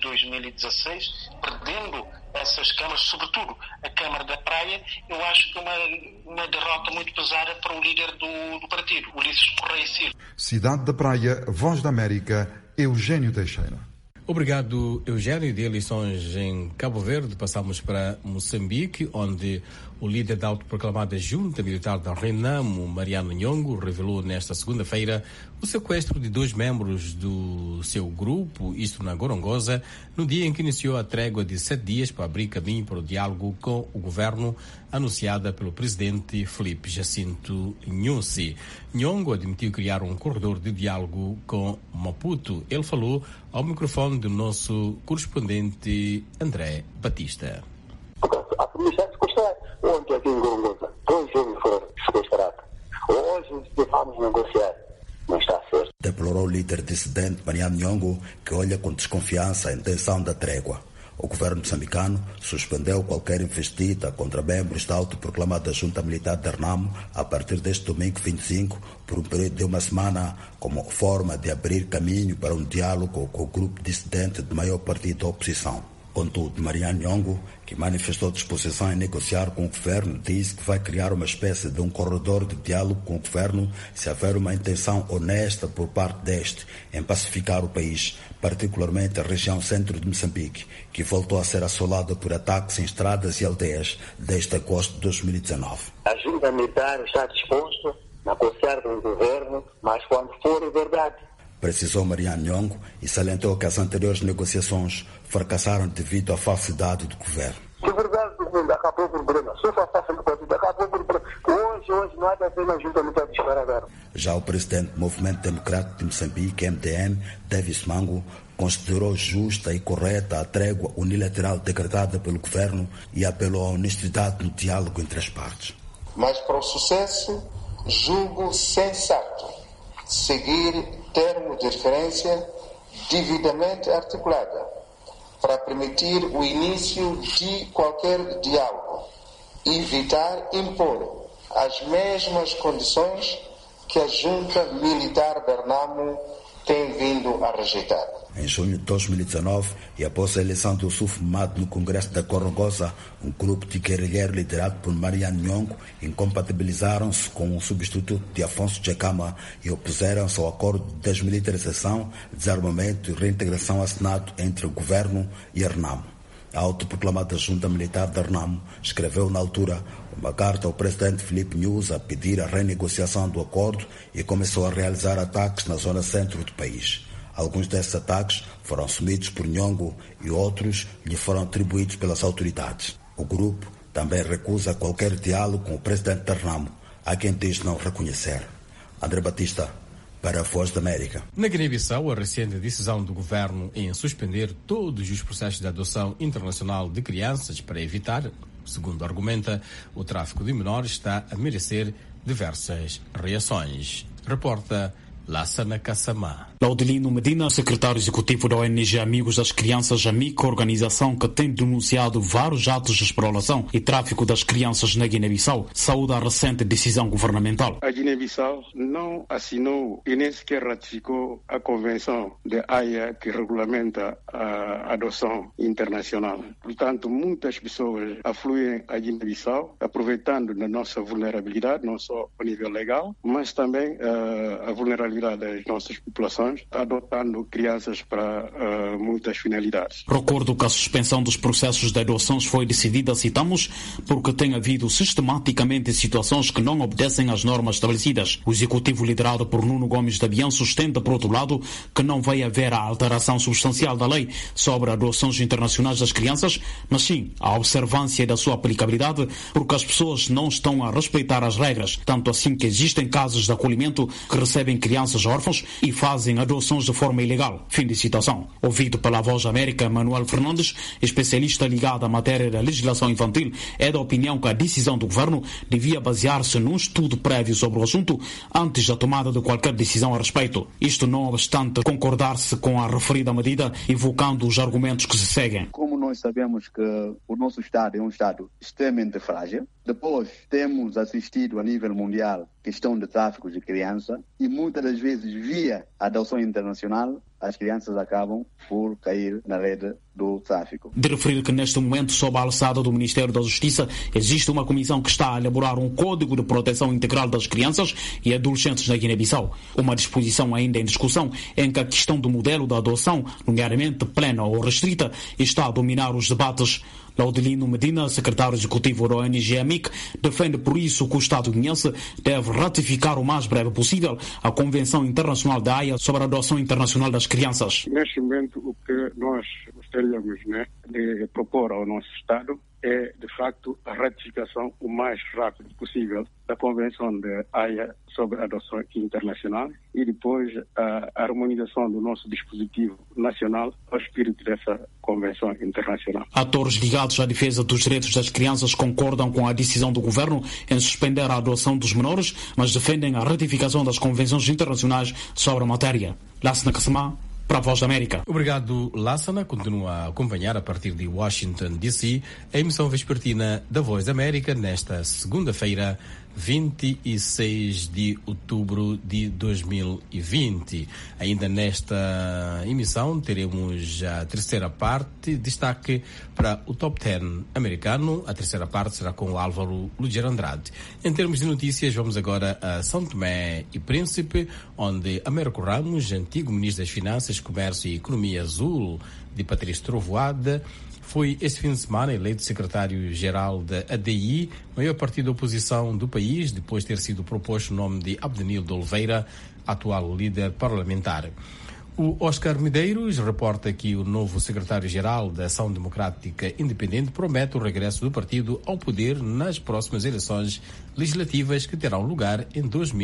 2016, perdendo essas câmaras, sobretudo a Câmara da Praia, eu acho que uma derrota muito pesada para o líder do partido, Ulisses Correia Silva. Cidade da Praia, Voz da América, Eugênio Teixeira. Obrigado, Eugênio. De eleições em Cabo Verde, passamos para Moçambique, onde o líder da autoproclamada Junta Militar da Renamo, Mariano Nhongo, revelou nesta segunda-feira o sequestro de 2 membros do seu grupo, isto na Gorongosa, no dia em que iniciou a trégua de 7 dias para abrir caminho para o diálogo com o governo, anunciada pelo presidente Filipe Jacinto Nyusi. Nhongo admitiu criar um corredor de diálogo com Maputo. Ele falou ao microfone do nosso correspondente André Batista. A polícia ontem aqui em Gorongosa, 2 homens foram sequestrados. Hoje vamos negociar. Não está certo. Deplorou o líder dissidente Mariano Nhongo, que olha com desconfiança a intenção da trégua. O governo moçambicano suspendeu qualquer investida contra membros da autoproclamada Junta Militar da Renamo a partir deste domingo 25, por um período de 1 semana, como forma de abrir caminho para um diálogo com o grupo dissidente do maior partido da oposição. Contudo, Mariano Nhongo, que manifestou disposição em negociar com o governo, disse que vai criar uma espécie de um corredor de diálogo com o governo se houver uma intenção honesta por parte deste em pacificar o país, particularmente a região centro de Moçambique, que voltou a ser assolada por ataques em estradas e aldeias desde agosto de 2019. A junta militar está disposta a negociar com o governo, mas quando for verdade. Precisou Mariano Nhongo e salientou que as anteriores negociações fracassaram devido à falsidade do governo. De verdade, acabou o problema. Se faltasse no partido, acabou o problema. Hoje não há de haver uma junta militar disparada. Já o presidente do Movimento Democrático de Moçambique, MDM, Davis Mango, considerou justa e correta a trégua unilateral decretada pelo governo e apelou à honestidade no diálogo entre as partes. Mas para o sucesso, julgo sensato seguir termos de referência devidamente articulada para permitir o início de qualquer diálogo e evitar impor as mesmas condições que a junta militar de Renamo tem vindo a rejeitar. Em junho de 2019, e após a eleição do Yusuf Mahamat no Congresso da Gorongosa, um grupo de guerrilheiros liderado por Mariano Nhongo incompatibilizaram-se com o substituto de Afonso Djakama e opuseram-se ao acordo de desmilitarização, desarmamento e reintegração assinado entre o governo e a Renamo. A autoproclamada junta militar da Renamo escreveu na altura uma carta ao presidente Filipe Nyusi a pedir a renegociação do acordo e começou a realizar ataques na zona centro do país. Alguns desses ataques foram assumidos por Nhongo e outros lhe foram atribuídos pelas autoridades. O grupo também recusa qualquer diálogo com o presidente da Renamo, a quem diz não reconhecer. André Batista, para a Voz da América. Na Guiné-Bissau, a recente decisão do governo em suspender todos os processos de adoção internacional de crianças para evitar, segundo argumenta, o tráfico de menores está a merecer diversas reações. Reporta Lassana Kassamá. Laudelino Medina, secretário executivo da ONG Amigos das Crianças, AMIC, organização que tem denunciado vários atos de exploração e tráfico das crianças na Guiné-Bissau, saúda a recente decisão governamental. A Guiné-Bissau não assinou e nem sequer ratificou a Convenção de Haia que regulamenta a adoção internacional. Portanto, muitas pessoas afluem à Guiné-Bissau, aproveitando da nossa vulnerabilidade, não só ao nível legal, mas também a vulnerabilidade das nossas populações, adotando crianças para muitas finalidades. Recordo que a suspensão dos processos de adoções foi decidida, citamos, porque tem havido sistematicamente situações que não obedecem às normas estabelecidas. O executivo liderado por Nuno Gomes da Bian sustenta, por outro lado, que não vai haver a alteração substancial da lei sobre adoções internacionais das crianças, mas sim a observância da sua aplicabilidade, porque as pessoas não estão a respeitar as regras, tanto assim que existem casos de acolhimento que recebem crianças órfãos e fazem adoções de forma ilegal. Fim de citação. Ouvido pela Voz da América, Manuel Fernandes, especialista ligado à matéria da legislação infantil, é da opinião que a decisão do governo devia basear-se num estudo prévio sobre o assunto antes da tomada de qualquer decisão a respeito. Isto não obstante concordar-se com a referida medida, evocando os argumentos que se seguem. Como nós sabemos que o nosso Estado é um Estado extremamente frágil, depois temos assistido a nível mundial questão de tráfico de criança e muitas das vezes via adoção internacional as crianças acabam por cair na rede do tráfico. De referir que neste momento, sob a alçada do Ministério da Justiça, existe uma comissão que está a elaborar um Código de Proteção Integral das Crianças e Adolescentes na Guiné-Bissau. Uma disposição ainda em discussão em que a questão do modelo da adoção, nomeadamente plena ou restrita, está a dominar os debates. Laudelino Medina, secretário executivo da ONG AMIC, defende por isso que o Estado guineense deve ratificar o mais breve possível a Convenção Internacional da Haia sobre a adoção internacional das crianças. Neste momento, o que nós gostaríamos de propor ao nosso Estado é, de facto, a ratificação o mais rápido possível da Convenção de Haia sobre a adoção internacional e depois a harmonização do nosso dispositivo nacional ao espírito dessa Convenção internacional. Atores ligados à defesa dos direitos das crianças concordam com a decisão do governo em suspender a adoção dos menores, mas defendem a ratificação das convenções internacionais sobre a matéria. Lassana Kassamá, para a Voz da América. Obrigado, Lassana. Continua a acompanhar a partir de Washington, D.C., a emissão vespertina da Voz da América nesta segunda-feira, 26 de outubro de 2020. Ainda nesta emissão teremos a terceira parte, destaque para o Top 10 americano. A terceira parte será com o Álvaro Lugero Andrade. Em termos de notícias, vamos agora a São Tomé e Príncipe, onde Américo Ramos, antigo ministro das Finanças, Comércio e Economia Azul de Patrício Trovoada, foi este fim de semana eleito secretário-geral da ADI, maior partido da oposição do país, depois de ter sido proposto o nome de Abdenildo Oliveira, atual líder parlamentar. O Oscar Medeiros reporta que o novo secretário-geral da Ação Democrática Independente promete o regresso do partido ao poder nas próximas eleições legislativas que terão lugar em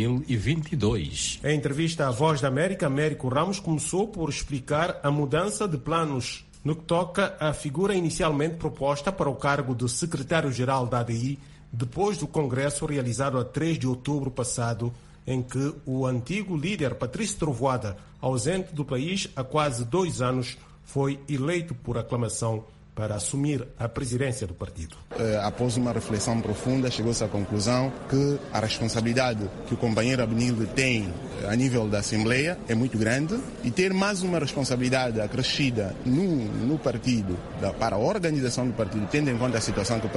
2022. Em entrevista à Voz da América, Américo Ramos começou por explicar a mudança de planos no que toca à figura inicialmente proposta para o cargo de secretário-geral da ADI, depois do congresso realizado a 3 de outubro passado, em que o antigo líder Patrício Trovoada, ausente do país há quase 2 anos, foi eleito por aclamação para assumir a presidência do partido. Após uma reflexão profunda, chegou-se à conclusão que a responsabilidade que o companheiro Abdenildo tem a nível da Assembleia é muito grande e ter mais uma responsabilidade acrescida no partido, para a organização do partido, tendo em conta a situação que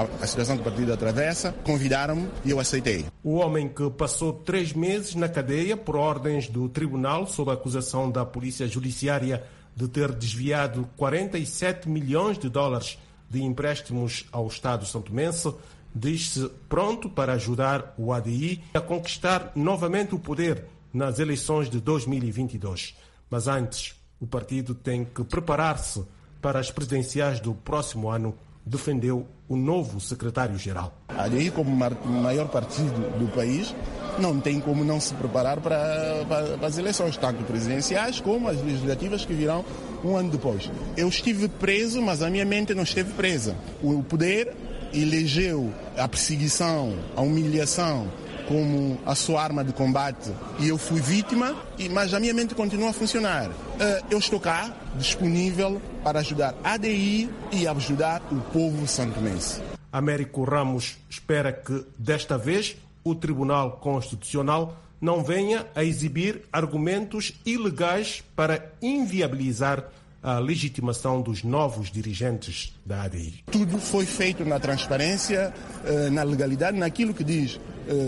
o partido atravessa, convidaram-me e eu aceitei. O homem que passou 3 meses na cadeia por ordens do tribunal sob a acusação da Polícia Judiciária de ter desviado 47 milhões de dólares de empréstimos ao Estado santomense, diz-se pronto para ajudar o ADI a conquistar novamente o poder nas eleições de 2022. Mas antes, o partido tem que preparar-se para as presidenciais do próximo ano, defendeu o novo secretário-geral. A ADI, como maior partido do país, não tem como não se preparar para as eleições, tanto presidenciais como as legislativas que virão um ano depois. Eu estive preso, mas a minha mente não esteve presa. O poder elegeu a perseguição, a humilhação como a sua arma de combate e eu fui vítima, mas a minha mente continua a funcionar. Eu estou cá, disponível para ajudar a ADI e ajudar o povo santomense. Américo Ramos espera que, desta vez, o Tribunal Constitucional não venha a exibir argumentos ilegais para inviabilizar a legitimação dos novos dirigentes da ADI. Tudo foi feito na transparência, na legalidade, naquilo que diz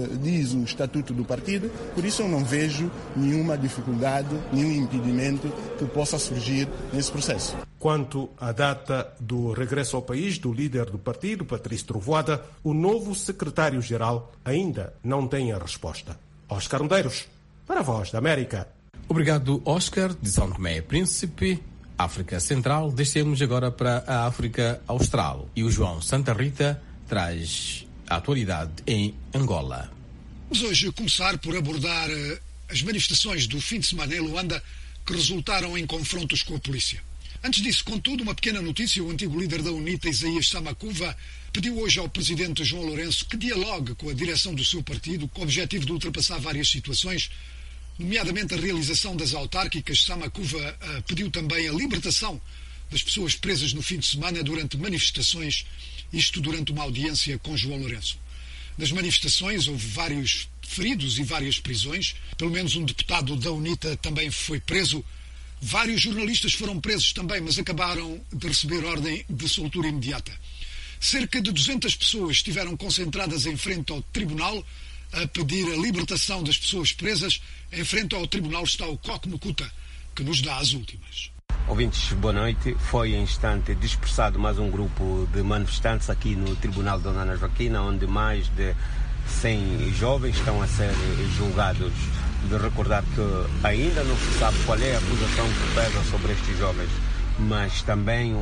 o Estatuto do Partido, por isso eu não vejo nenhuma dificuldade, nenhum impedimento que possa surgir nesse processo. Quanto à data do regresso ao país do líder do partido, Patrício Trovoada, o novo secretário-geral ainda não tem a resposta. Oscar Medeiros, para a Voz da América. Obrigado, Oscar, de São Tomé e Príncipe, África Central. Descemos agora para a África Austral e o João Santa Rita traz a atualidade em Angola. Vamos hoje começar por abordar as manifestações do fim de semana em Luanda que resultaram em confrontos com a polícia. Antes disso, contudo, uma pequena notícia. O antigo líder da UNITA, Isaías Samakuva, pediu hoje ao presidente João Lourenço que dialogue com a direção do seu partido com o objetivo de ultrapassar várias situações, nomeadamente a realização das autárquicas. Samakuva pediu também a libertação das pessoas presas no fim de semana durante manifestações, isto durante uma audiência com João Lourenço. Das manifestações houve vários feridos e várias prisões, pelo menos um deputado da UNITA também foi preso. Vários jornalistas foram presos também, mas acabaram de receber ordem de soltura imediata. Cerca de 200 pessoas estiveram concentradas em frente ao tribunal a pedir a libertação das pessoas presas. Em frente ao tribunal está o Coque Mucuta, que nos dá as últimas. Ouvintes, boa noite. Foi em instante dispersado mais um grupo de manifestantes aqui no Tribunal de Dona Ana Joaquina, onde mais de 100 jovens estão a ser julgados. De recordar que ainda não se sabe qual é a acusação que pesa sobre estes jovens, mas também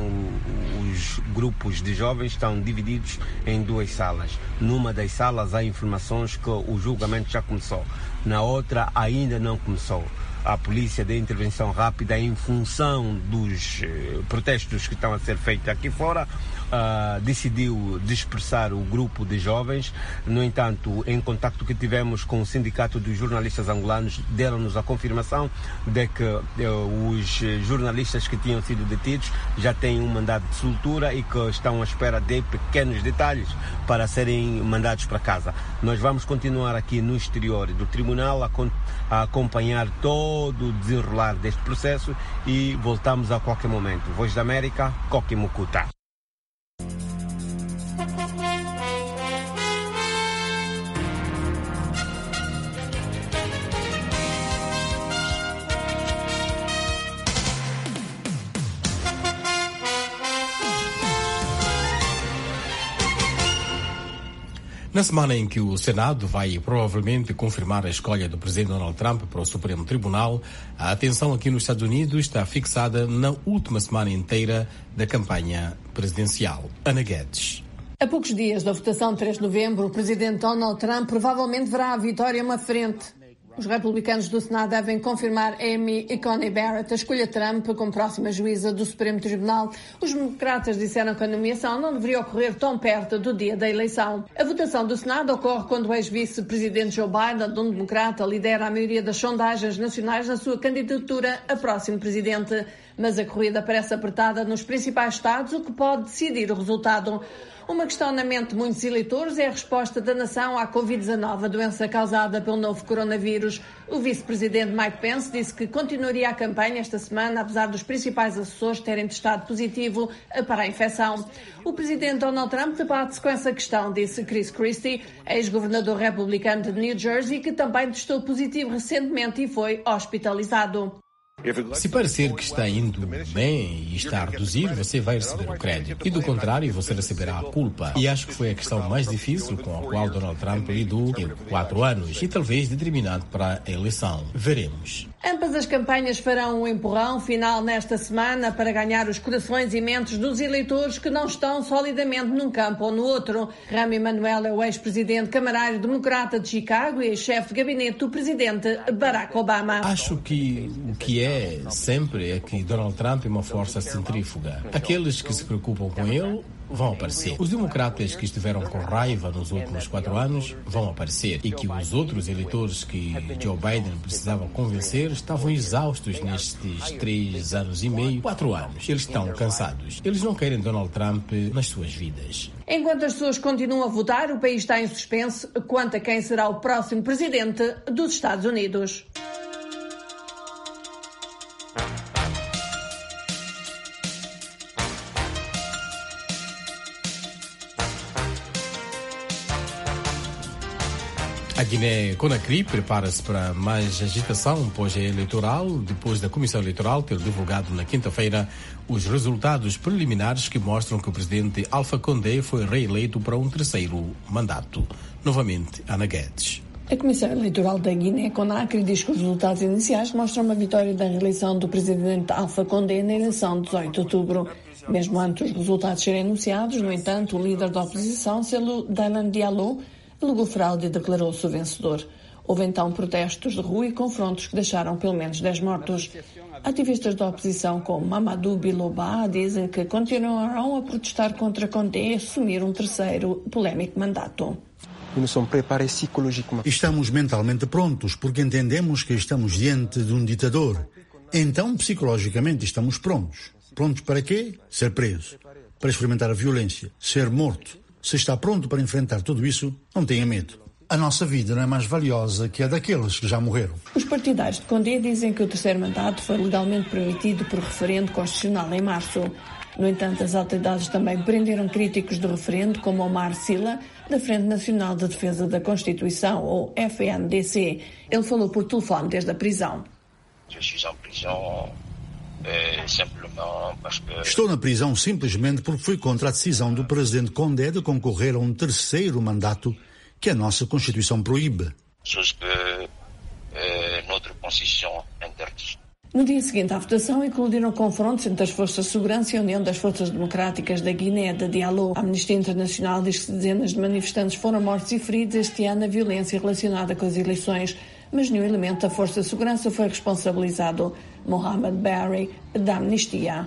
os grupos de jovens estão divididos em 2 salas. Numa das salas há informações que o julgamento já começou, na outra ainda não começou. a polícia de intervenção rápida em função dos protestos que estão a ser feitos aqui fora. Decidiu dispersar o grupo de jovens. No entanto, em contacto que tivemos com o Sindicato dos Jornalistas Angolanos, deram-nos a confirmação de que os jornalistas que tinham sido detidos já têm um mandado de soltura e que estão à espera de pequenos detalhes para serem mandados para casa. Nós vamos continuar aqui no exterior do tribunal a acompanhar todo o desenrolar deste processo e voltamos a qualquer momento. Voz da América, Coqui Mucuta. Na semana em que o Senado vai provavelmente confirmar a escolha do presidente Donald Trump para o Supremo Tribunal, a atenção aqui nos Estados Unidos está fixada na última semana inteira da campanha presidencial. Ana Guedes. A poucos dias da votação de 3 de novembro, o presidente Donald Trump provavelmente verá a vitória uma frente. Os republicanos do Senado devem confirmar Amy Coney Barrett a escolha de Trump como próxima juíza do Supremo Tribunal. Os democratas disseram que a nomeação não deveria ocorrer tão perto do dia da eleição. A votação do Senado ocorre quando o ex-vice-presidente Joe Biden, um democrata, lidera a maioria das sondagens nacionais na sua candidatura a próximo presidente. Mas a corrida parece apertada nos principais estados, o que pode decidir o resultado. Uma questão na mente de muitos eleitores é a resposta da nação à Covid-19, a doença causada pelo novo coronavírus. O vice-presidente Mike Pence disse que continuaria a campanha esta semana, apesar dos principais assessores terem testado positivo para a infecção. O presidente Donald Trump debate-se com essa questão, disse Chris Christie, ex-governador republicano de New Jersey, que também testou positivo recentemente e foi hospitalizado. Se parecer que está indo bem e está a reduzir, você vai receber o crédito. E do contrário, você receberá a culpa. E acho que foi a questão mais difícil com a qual Donald Trump lidou em 4 anos e talvez determinante para a eleição. Veremos. Ambas as campanhas farão um empurrão final nesta semana para ganhar os corações e mentes dos eleitores que não estão solidamente num campo ou no outro. Rahm Emanuel é o ex-presidente camarário democrata de Chicago e ex-chefe de gabinete do presidente Barack Obama. Acho que o que é sempre é que Donald Trump é uma força centrífuga. Aqueles que se preocupam com ele vão aparecer. Os democratas que estiveram com raiva nos últimos 4 anos vão aparecer. E que os outros eleitores que Joe Biden precisava convencer estavam exaustos nestes 3 anos e meio, 4 anos. Eles estão cansados. Eles não querem Donald Trump nas suas vidas. Enquanto as pessoas continuam a votar, o país está em suspense quanto a quem será o próximo presidente dos Estados Unidos. A Guiné-Conakry prepara-se para mais agitação pós-eleitoral, depois da Comissão Eleitoral ter divulgado na quinta-feira os resultados preliminares que mostram que o presidente Alpha Condé foi reeleito para um 3º mandato. Novamente, Ana Guedes. A Comissão Eleitoral da Guiné-Conakry diz que os resultados iniciais mostram uma vitória da reeleição do presidente Alpha Condé na eleição de 18 de outubro. Mesmo antes dos resultados serem anunciados, no entanto, o líder da oposição, Cellou Dalein Diallo, alegou fraude e declarou-se o vencedor. Houve então protestos de rua e confrontos que deixaram pelo menos 10 mortos. Ativistas da oposição, como Mamadou Biloba, dizem que continuarão a protestar contra Condé e assumir um 3º polémico mandato. Estamos mentalmente prontos porque entendemos que estamos diante de um ditador. Então, psicologicamente, estamos prontos. Prontos para quê? Ser preso. Para experimentar a violência. Ser morto. Se está pronto para enfrentar tudo isso, não tenha medo. A nossa vida não é mais valiosa que a daqueles que já morreram. Os partidários de Condé dizem que o 3º mandato foi legalmente permitido por referendo constitucional em março. No entanto, as autoridades também prenderam críticos do referendo, como Omar Silla, da Frente Nacional de Defesa da Constituição, ou FNDC. Ele falou por telefone desde a prisão. Estou na prisão simplesmente porque fui contra a decisão do presidente Condé de concorrer a um 3º mandato que a nossa Constituição proíbe. No dia seguinte à votação, eclodiram confrontos entre as forças de segurança e a União das Forças Democráticas da Guiné, de Diallo. A Amnistia Internacional diz que dezenas de manifestantes foram mortos e feridos este ano na violência relacionada com as eleições. mas nenhum elemento da Força de Segurança foi responsabilizado. Mohamed Barry, da Amnistia.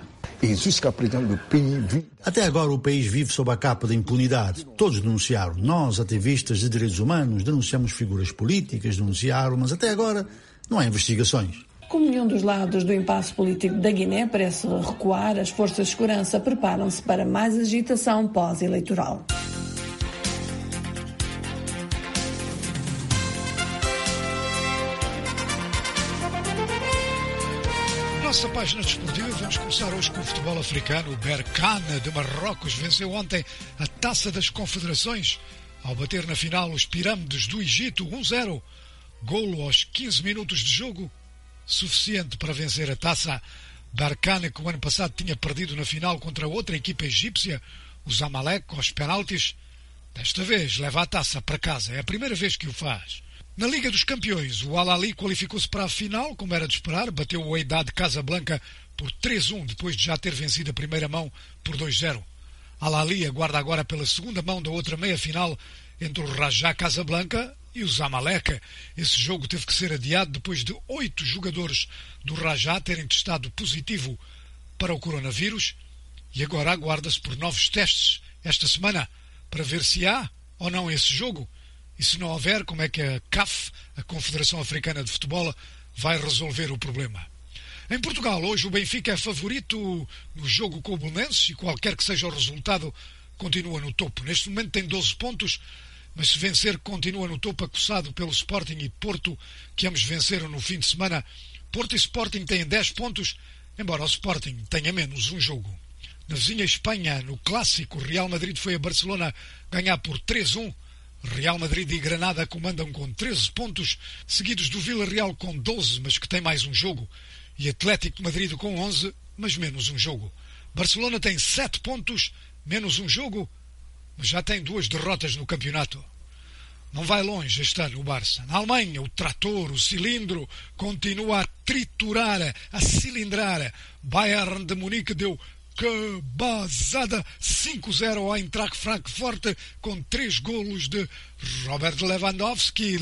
Até agora o país vive sob a capa da impunidade. Todos denunciaram. Nós, ativistas de direitos humanos, denunciamos figuras políticas, denunciaram, mas até agora não há investigações. Como nenhum dos lados do impasse político da Guiné parece recuar, as forças de segurança preparam-se para mais agitação pós-eleitoral. Nossa página desportiva, vamos começar hoje com o futebol africano. O Berkane de Marrocos venceu ontem a Taça das Confederações ao bater na final os Pirâmides do Egito 1-0. Golo aos 15 minutos de jogo, suficiente para vencer a taça. Berkane, que o ano passado tinha perdido na final contra outra equipa egípcia, o Zamalek, aos penaltis, desta vez leva a taça para casa. É a primeira vez que o faz. Na Liga dos Campeões, o Al Ahly qualificou-se para a final, como era de esperar, bateu o Wydad Casablanca por 3-1, depois de já ter vencido a primeira mão por 2-0. Al Ahly aguarda agora pela segunda mão da outra meia-final entre o Raja Casablanca e o Zamalek. Esse jogo teve que ser adiado depois de 8 jogadores do Raja terem testado positivo para o coronavírus e agora aguarda-se por novos testes esta semana para ver se há ou não esse jogo. E se não houver, como é que a CAF, a Confederação Africana de Futebol, vai resolver o problema? Em Portugal, hoje o Benfica é favorito no jogo com o Belenenses e qualquer que seja o resultado, continua no topo. Neste momento tem 12 pontos, mas se vencer continua no topo, acossado pelo Sporting e Porto, que ambos venceram no fim de semana. Porto e Sporting têm 10 pontos, embora o Sporting tenha menos um jogo. Na vizinha Espanha, no clássico, o Real Madrid foi a Barcelona ganhar por 3-1. Real Madrid e Granada comandam com 13 pontos, seguidos do Villarreal com 12, mas que tem mais um jogo, e Atlético de Madrid com 11, mas menos um jogo. Barcelona tem 7 pontos, menos um jogo, mas já tem 2 derrotas no campeonato. Não vai longe este ano o Barça. Na Alemanha, o trator, o cilindro, continua a triturar, a cilindrar. Bayern de Munique deu cabazada 5-0 ao Eintracht Frankfurt com 3 golos de Robert Lewandowski.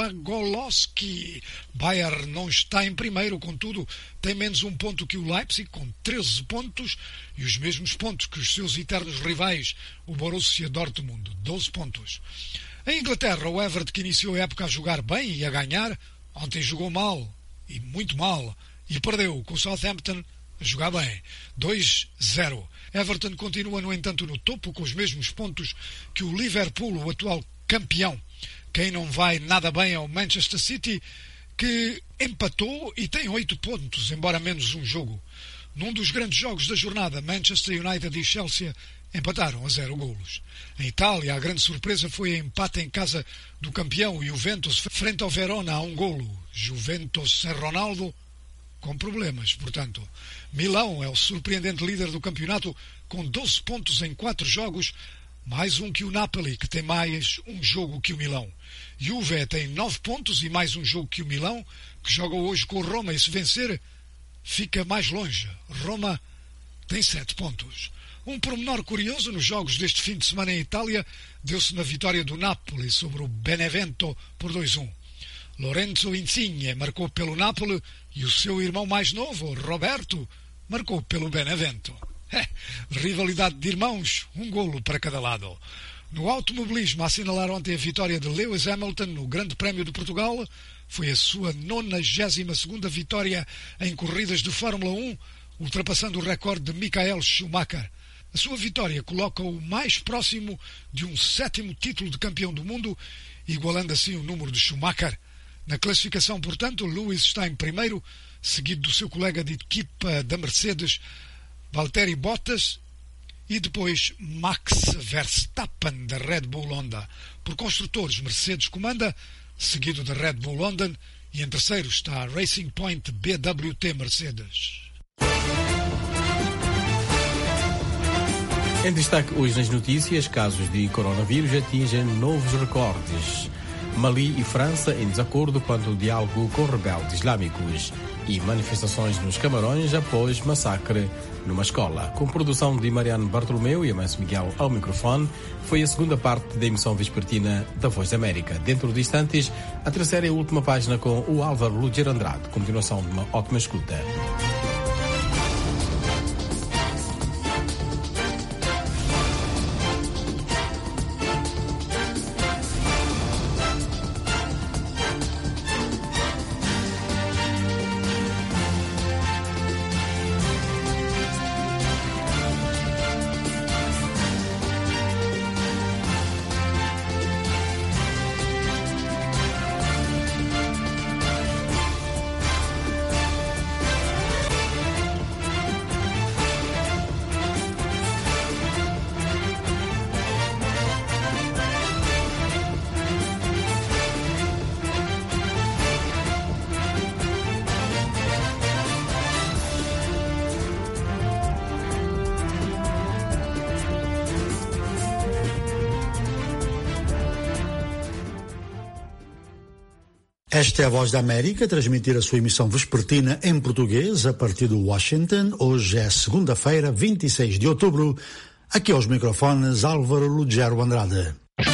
Bayern não está em primeiro, contudo tem menos um ponto que o Leipzig com 13 pontos e os mesmos pontos que os seus eternos rivais, o Borussia Dortmund, 12 pontos. Em Inglaterra, o Everton, que iniciou a época a jogar bem e a ganhar, ontem jogou mal, e muito mal, e perdeu com o Southampton a jogar bem, 2-0. Everton continua, no entanto, no topo, com os mesmos pontos que o Liverpool, o atual campeão. Quem não vai nada bem é o Manchester City, que empatou e tem 8 pontos, embora menos um jogo. Num dos grandes jogos da jornada, Manchester United e Chelsea empataram a 0 golos. Em Itália, a grande surpresa foi a empate em casa do campeão, o Juventus, frente ao Verona, a 1 golo. Juventus sem Ronaldo, com problemas, portanto. Milão é o surpreendente líder do campeonato com 12 pontos em 4 jogos, mais um que o Napoli, que tem mais um jogo que o Milão. Juve tem 9 pontos e mais um jogo que o Milão, que joga hoje com o Roma, e se vencer fica mais longe. Roma tem 7 pontos. Um pormenor curioso nos jogos deste fim de semana em Itália deu-se na vitória do Napoli sobre o Benevento por 2-1. Lorenzo Insigne marcou pelo Napoli e o seu irmão mais novo, Roberto, marcou pelo Benevento. Rivalidade de irmãos, um golo para cada lado. No automobilismo, a assinalar ontem a vitória de Lewis Hamilton no Grande Prémio de Portugal, foi a sua 92ª vitória em corridas de Fórmula 1, ultrapassando o recorde de Michael Schumacher. A sua vitória coloca-o mais próximo de um 7º título de campeão do mundo, igualando assim o número de Schumacher. Na classificação, portanto, Lewis está em primeiro, seguido do seu colega de equipa da Mercedes, Valtteri Bottas, e depois Max Verstappen, da Red Bull Honda. Por construtores, Mercedes comanda, seguido da Red Bull Honda, e em terceiro está a Racing Point BWT Mercedes. Em destaque hoje nas notícias, casos de coronavírus atingem novos recordes. Mali e França em desacordo quanto ao diálogo com rebeldes islâmicos. E manifestações nos Camarões após massacre numa escola. Com produção de Mariano Bartolomeu e Amancio Miguel ao microfone, foi a segunda parte da emissão vespertina da Voz da América. Dentro de instantes, a terceira e última página com o Álvaro Lugero Andrade. Continuação de uma ótima escuta. Esta é a Voz da América, transmitir a sua emissão vespertina em português a partir de Washington. Hoje é segunda-feira, 26 de outubro. Aqui aos microfones, Álvaro Lugero Andrade.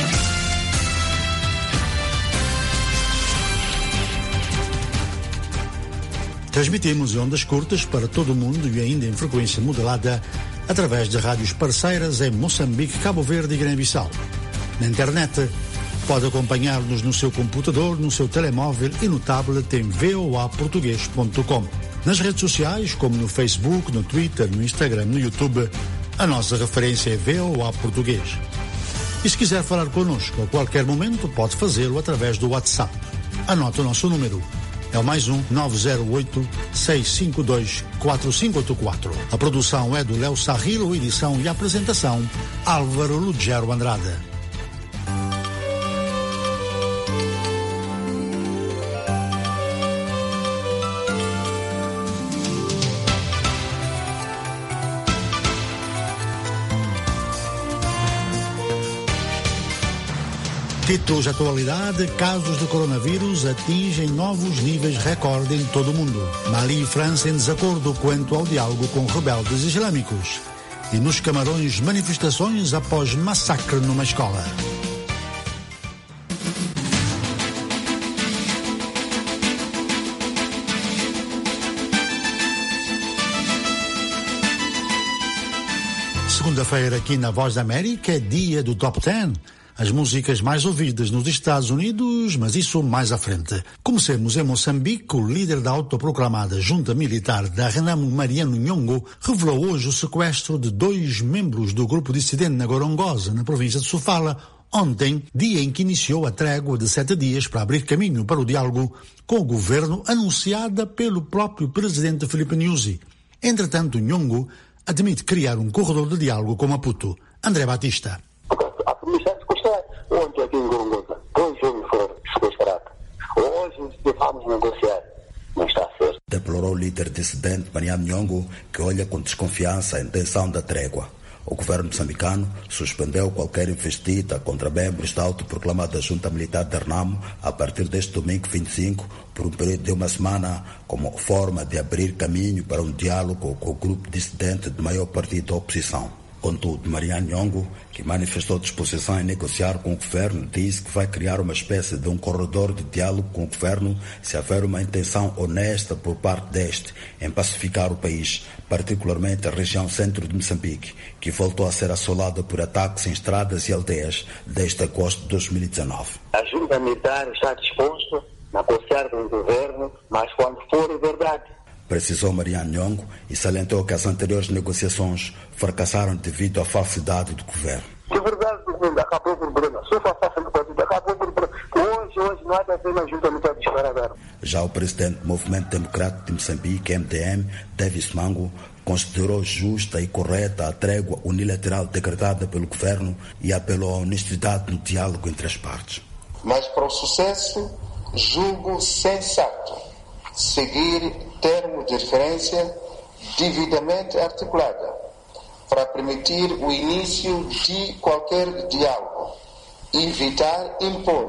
Transmitimos em ondas curtas para todo o mundo e ainda em frequência modulada através de rádios parceiras em Moçambique, Cabo Verde e Guiné-Bissau. Na internet, pode acompanhar-nos no seu computador, no seu telemóvel e no tablet em voaportugues.com. Nas redes sociais, como no Facebook, no Twitter, no Instagram, no YouTube, a nossa referência é VOA Português. E se quiser falar connosco a qualquer momento, pode fazê-lo através do WhatsApp. Anote o nosso número. É o +1 908 652 4584. A produção é do Léo Sarrilo, edição e apresentação Álvaro Lugero Andrade. Títulos de atualidade: casos de coronavírus atingem novos níveis recorde em todo o mundo. Mali e França em desacordo quanto ao diálogo com rebeldes islâmicos. E nos Camarões, manifestações após massacre numa escola. Segunda-feira aqui na Voz da América é dia do Top 10. As músicas mais ouvidas nos Estados Unidos, mas isso mais à frente. Comecemos em Moçambique. O líder da autoproclamada junta militar da Renamo, Mariano Nhongo, revelou hoje o sequestro de 2 membros do grupo dissidente na Gorongosa, na província de Sofala, ontem, dia em que iniciou a trégua de 7 dias para abrir caminho para o diálogo com o governo, anunciada pelo próprio presidente Filipe Nyusi. Entretanto, Nhongo admite criar um corredor de diálogo com Maputo. André Batista. Ontem aqui em Gorongosa, 2 homens foram sequestrados. Hoje vamos negociar. Não está certo. Deplorou o líder dissidente Mariano Nhongo, que olha com desconfiança a intenção da trégua. O governo moçambicano suspendeu qualquer investida contra membros da autoproclamada junta militar de Renamo a partir deste domingo 25, por um período de 1 semana, como forma de abrir caminho para um diálogo com o grupo dissidente do maior partido da oposição. Contudo, Mariano Nhongo, que manifestou disposição em negociar com o governo, disse que vai criar uma espécie de um corredor de diálogo com o governo se houver uma intenção honesta por parte deste em pacificar o país, particularmente a região centro de Moçambique, que voltou a ser assolada por ataques em estradas e aldeias desde agosto de 2019. A junta militar está disposta a negociar com o governo, mas quando for verdade. Precisou Mariano Nhongo e salientou que as anteriores negociações fracassaram devido à falsidade do governo. De verdade, acabou o problema. Se for fácil do partido, acabou o problema. Hoje não há de haver uma junta militar disparada. Já o presidente do Movimento Democrático de Moçambique, MDM, Davis Mango, considerou justa e correta a trégua unilateral decretada pelo governo e apelou à honestidade no diálogo entre as partes. Mas para o sucesso, julgo sensato seguir termos de referência devidamente articulada para permitir o início de qualquer diálogo, evitar impor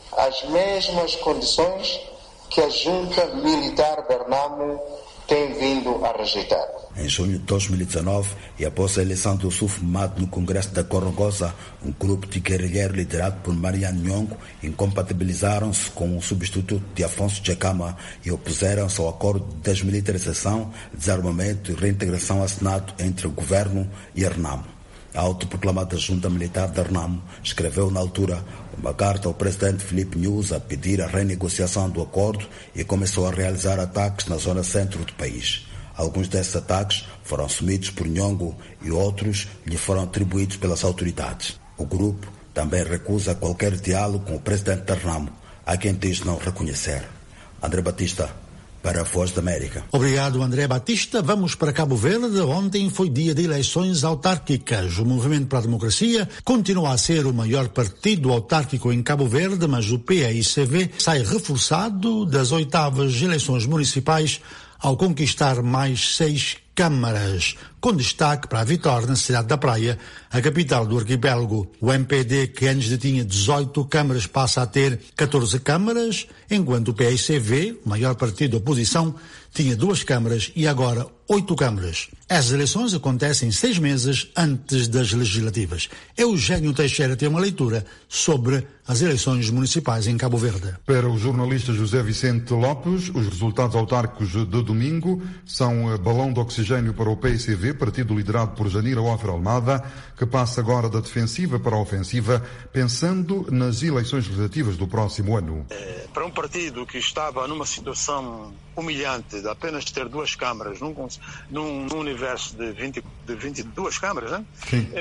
as mesmas condições que a junta militar da Renamo tem vindo a rejeitar. Em junho de 2019, e após a eleição do SUFMAT no Congresso da Gorongosa, um grupo de guerrilheiros liderado por Mariano Nhongo incompatibilizaram-se com o substituto de Afonso Djakama e opuseram-se ao acordo de desmilitarização, desarmamento e reintegração assinado entre o governo e a Renamo. A autoproclamada junta militar da Renamo escreveu na altura uma carta ao presidente Filipe Nyusi a pedir a renegociação do acordo e começou a realizar ataques na zona centro do país. Alguns desses ataques foram assumidos por Nhongo e outros lhe foram atribuídos pelas autoridades. O grupo também recusa qualquer diálogo com o presidente da Renamo, a quem diz não reconhecer. André Batista, para a Voz da América. Obrigado, André Batista. Vamos para Cabo Verde. Ontem foi dia de eleições autárquicas. O Movimento para a Democracia continua a ser o maior partido autárquico em Cabo Verde, mas o PAICV sai reforçado das oitavas eleições municipais ao conquistar mais 6 câmaras, com destaque para a vitória na cidade da Praia, a capital do arquipélago. O MPD, que antes tinha 18 câmaras, passa a ter 14 câmaras, enquanto o PAICV, o maior partido da oposição, tinha 2 câmaras e agora 8 câmaras. As eleições acontecem 6 meses antes das legislativas. Eugênio Teixeira tem uma leitura sobre as eleições municipais em Cabo Verde. Para o jornalista José Vicente Lopes, os resultados autárquicos de domingo são balão de oxigênio para o PAICV, partido liderado por Janira Offer Almada, que passa agora da defensiva para a ofensiva, pensando nas eleições legislativas do próximo ano. Para um partido que estava numa situação humilhante de apenas ter 2 câmaras num universo de 22 câmaras, né? Sim.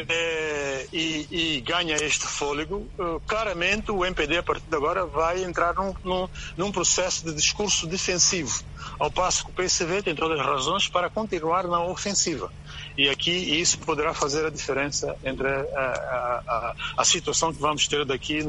E ganha este fôlego, claramente o MPD a partir de agora vai entrar num processo de discurso defensivo, ao passo que o PCV tem todas as razões para continuar na ofensiva. E aqui isso poderá fazer a diferença entre a situação que vamos ter daqui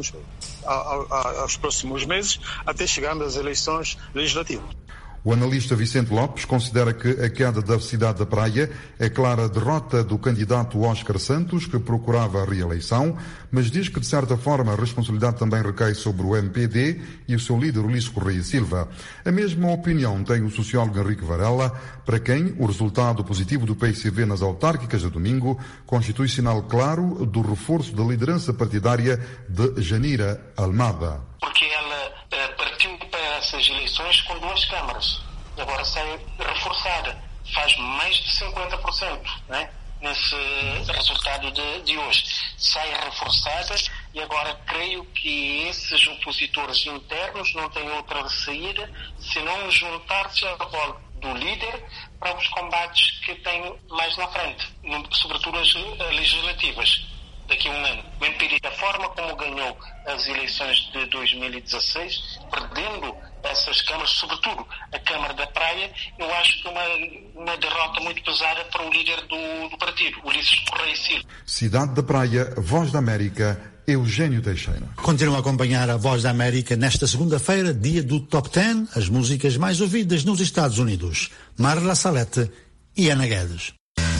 aos próximos meses, até chegarmos às eleições legislativas. O analista Vicente Lopes considera que a queda da cidade da Praia é clara derrota do candidato Óscar Santos, que procurava a reeleição, mas diz que, de certa forma, a responsabilidade também recai sobre o MPD e o seu líder Ulisses Correia Silva. A mesma opinião tem o sociólogo Henrique Varela, para quem o resultado positivo do PAICV nas autárquicas de domingo constitui sinal claro do reforço da liderança partidária de Janira Almada. Porque ela partiu para essas eleições com 2 câmaras. Agora sai reforçada. Faz mais de 50%, né? Nesse resultado de hoje. Sai reforçada e agora creio que esses opositores internos não têm outra saída senão juntar-se à volta do líder para os combates que tem mais na frente, sobretudo as legislativas. Daqui a um ano. O MPD, da forma como ganhou as eleições de 2016, perdendo essas câmaras, sobretudo a Câmara da Praia, eu acho que uma derrota muito pesada para o líder do partido, Ulisses Correia Silva. Cidade da Praia, Voz da América, Eugênio Teixeira. Continua a acompanhar a Voz da América nesta segunda-feira, dia do Top 10, as músicas mais ouvidas nos Estados Unidos. Marla Salete e Ana Guedes.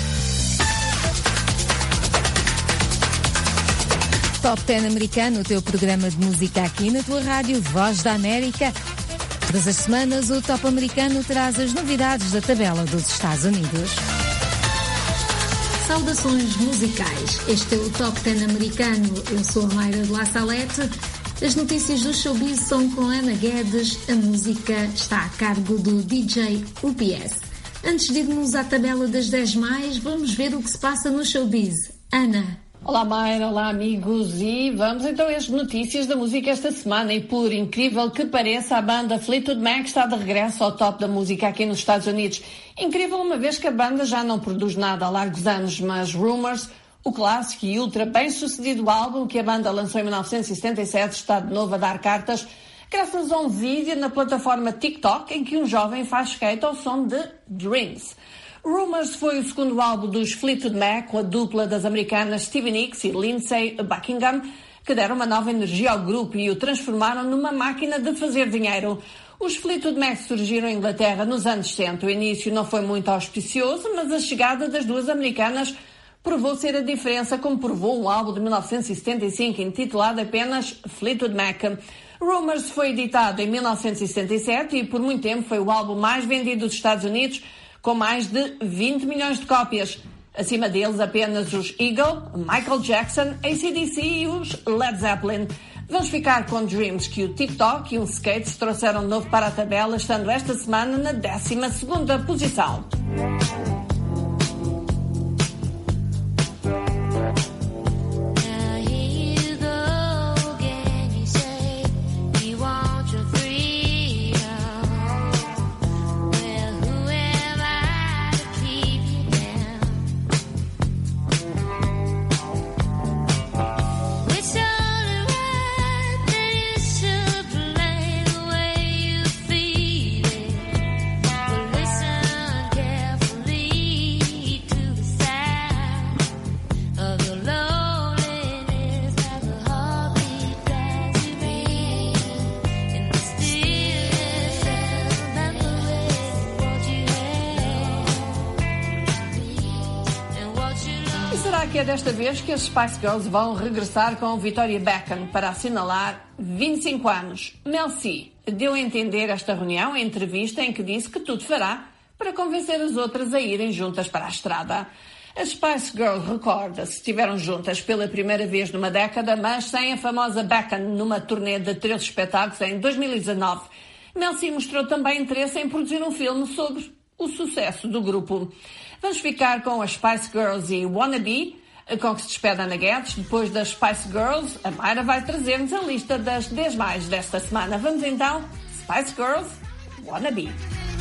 Top 10 americano, o teu programa de música aqui na tua rádio Voz da América. Todas as semanas o Top americano traz as novidades da tabela dos Estados Unidos. Saudações musicais. Este é o Top 10 americano. Eu sou a Mayra de La Salete. As notícias do showbiz são com Ana Guedes. A música está a cargo do DJ UPS. Antes de irmos à tabela das 10 mais, vamos ver o que se passa no showbiz. Ana. Olá Mayra, olá amigos, e vamos então às notícias da música esta semana. E por incrível que pareça, a banda Fleetwood Mac está de regresso ao top da música aqui nos Estados Unidos. Incrível, uma vez que a banda já não produz nada há largos anos, mas Rumors, o clássico e ultra bem-sucedido álbum que a banda lançou em 1977, está de novo a dar cartas, graças a um vídeo na plataforma TikTok em que um jovem faz skate ao som de Dreams. Rumors foi o segundo álbum dos Fleetwood Mac, com a dupla das americanas Stevie Nicks e Lindsey Buckingham, que deram uma nova energia ao grupo e o transformaram numa máquina de fazer dinheiro. Os Fleetwood Mac surgiram em Inglaterra nos anos 60. O início não foi muito auspicioso, mas a chegada das duas americanas provou ser a diferença, como provou um álbum de 1975 intitulado apenas Fleetwood Mac. Rumors foi editado em 1967 e por muito tempo foi o álbum mais vendido dos Estados Unidos, com mais de 20 milhões de cópias. Acima deles apenas os Eagle, Michael Jackson, AC/DC e os Led Zeppelin. Vamos ficar com Dreams, que o TikTok e o Skates trouxeram de novo para a tabela, estando esta semana na 12ª posição. Que é desta vez que as Spice Girls vão regressar com Victoria Beckham para assinalar 25 anos. Mel C deu a entender esta reunião em entrevista em que disse que tudo fará para convencer as outras a irem juntas para a estrada. As Spice Girls, recorda-se, estiveram juntas pela primeira vez numa década, mas sem a famosa Beckham numa turnê de 13 espetáculos em 2019. Mel C mostrou também interesse em produzir um filme sobre o sucesso do grupo. Vamos ficar com as Spice Girls e Wannabe, com que se despede Ana Guedes. Depois das Spice Girls, a Mayra vai trazer-nos a lista das 10 mais desta semana. Vamos então, Spice Girls, Wannabe.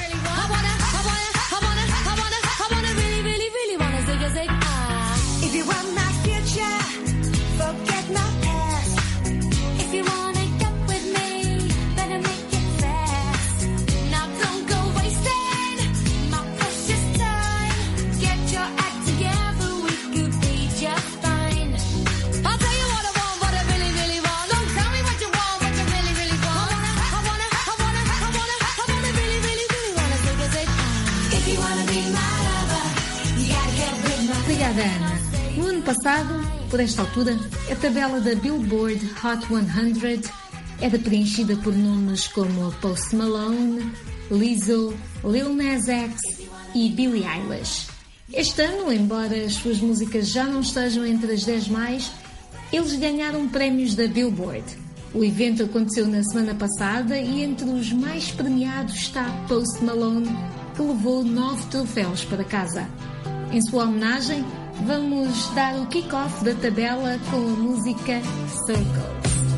Obrigada, Ana. No ano passado, por esta altura, a tabela da Billboard Hot 100 era preenchida por nomes como Post Malone, Lizzo, Lil Nas X e Billie Eilish. Este ano, embora as suas músicas já não estejam entre as 10 mais, eles ganharam prémios da Billboard. O evento aconteceu na semana passada e entre os mais premiados está Post Malone, que levou 9 troféus para casa. Em sua homenagem, vamos dar o kick-off da tabela com a música Circles.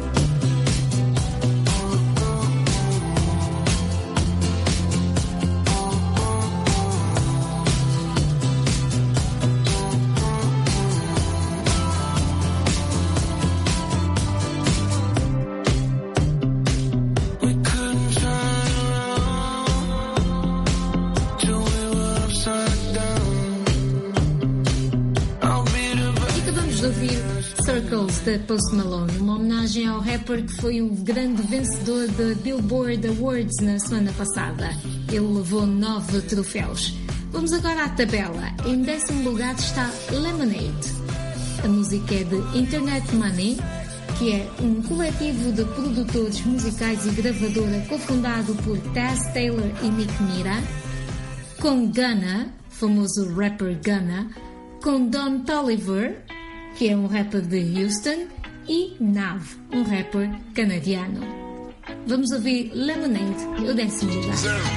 Da Post Malone, uma homenagem ao rapper que foi um grande vencedor da Billboard Awards na semana passada. Ele levou 9 troféus. Vamos agora à tabela. Em 10º lugar está Lemonade. A música é de Internet Money, que é um coletivo de produtores musicais e gravadora cofundado por Taz Taylor e Nick Mira, com Gunna, famoso rapper Gunna, com Don Toliver, que é um rapper de Houston, e Nav, um rapper canadiano. Vamos ouvir Lemonade, o 10º lugar.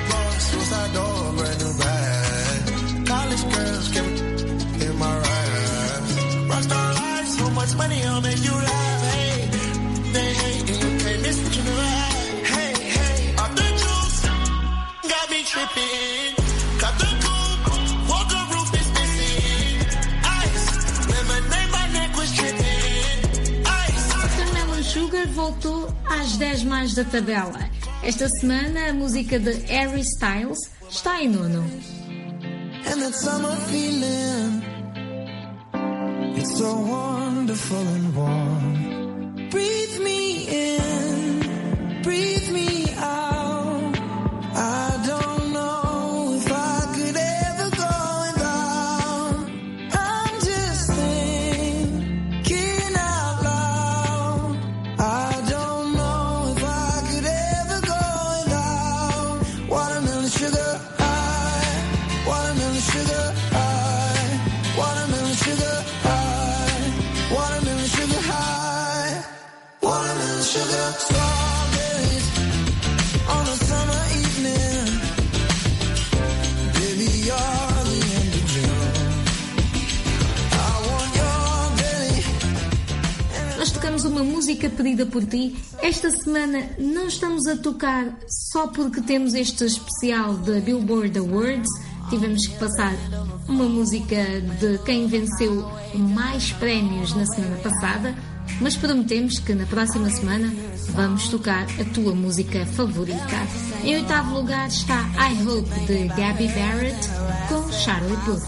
Sugar voltou às 10 mais da tabela. Esta semana a música de Harry Styles está em 9º. And that summer feeling, it's so wonderful and warm. Breathe me in, breathe me out. I don't know if I could ever go without. I'm just thinking out loud. I don't know if I Passámos uma música pedida por ti. Esta semana não estamos a tocar só porque temos este especial da Billboard Awards. Tivemos que passar uma música de quem venceu mais prémios na semana passada, mas prometemos que na próxima semana vamos tocar a tua música favorita. Em oitavo lugar está I Hope de Gabby Barrett com Charlie Puth.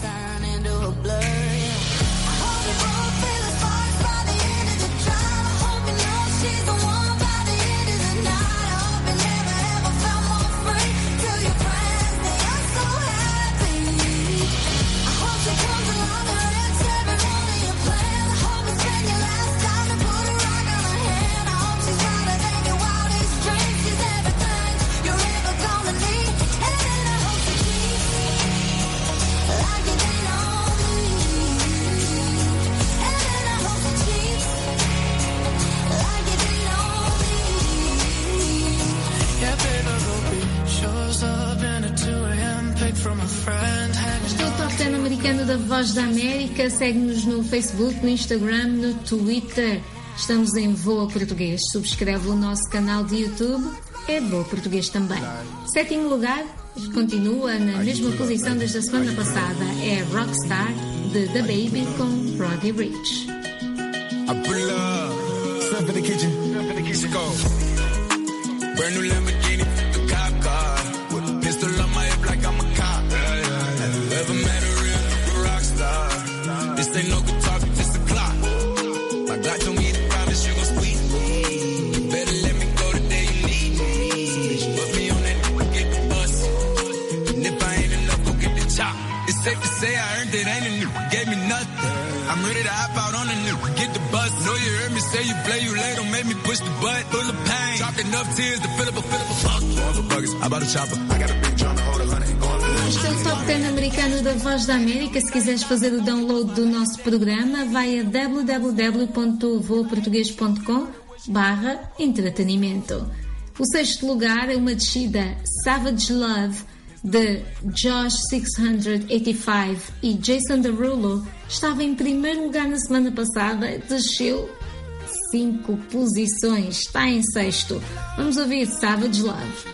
Este é o Top 10 americano da Voz da América. Segue-nos no Facebook, no Instagram, no Twitter. Estamos em Voa Português. Subscreve o nosso canal de YouTube. É Voa Português também. Sétimo lugar, continua na mesma posição desde a semana passada. É Rockstar, de The Baby, com Roddy Ricch. Brand new Lamborghini, the cop car. With a pistol on my hip like I'm a cop. Have you ever met a real rock star? This ain't no guitar, just a clock. My God told me to promise you gon' squeeze me. You better let me go the day you need me. Put me on that, get the bus. And if I ain't enough, go get the chop. It's safe to say I earned it, ain't a nigga gave me nothing. I'm ready to hop out on a nigga, get the bus. Know you heard me say you play, you late, don't make me push the butt. Full of pain, dropped enough tears to fill up a fuck. Going for buggers, I bought a chopper. I got a big drum to hold a hundred. Este é o Top 10 americano da Voz da América. Se quiseres fazer o download do nosso programa, vai a www.voaportugues.com/entretenimento. O sexto lugar é uma descida, Savage Love, de Josh 685 e Jason Derulo. Estava em primeiro lugar na semana passada, desceu 5 posições, está em sexto. Vamos ouvir Savage Love.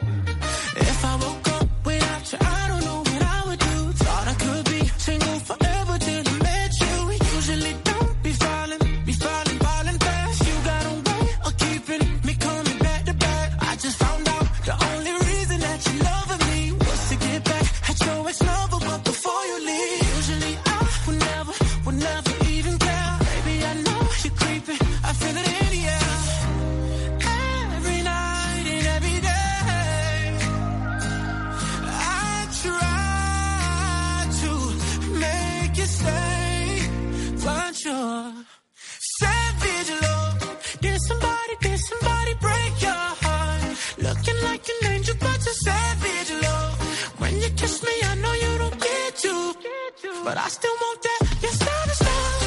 But I still want that. Your savage love.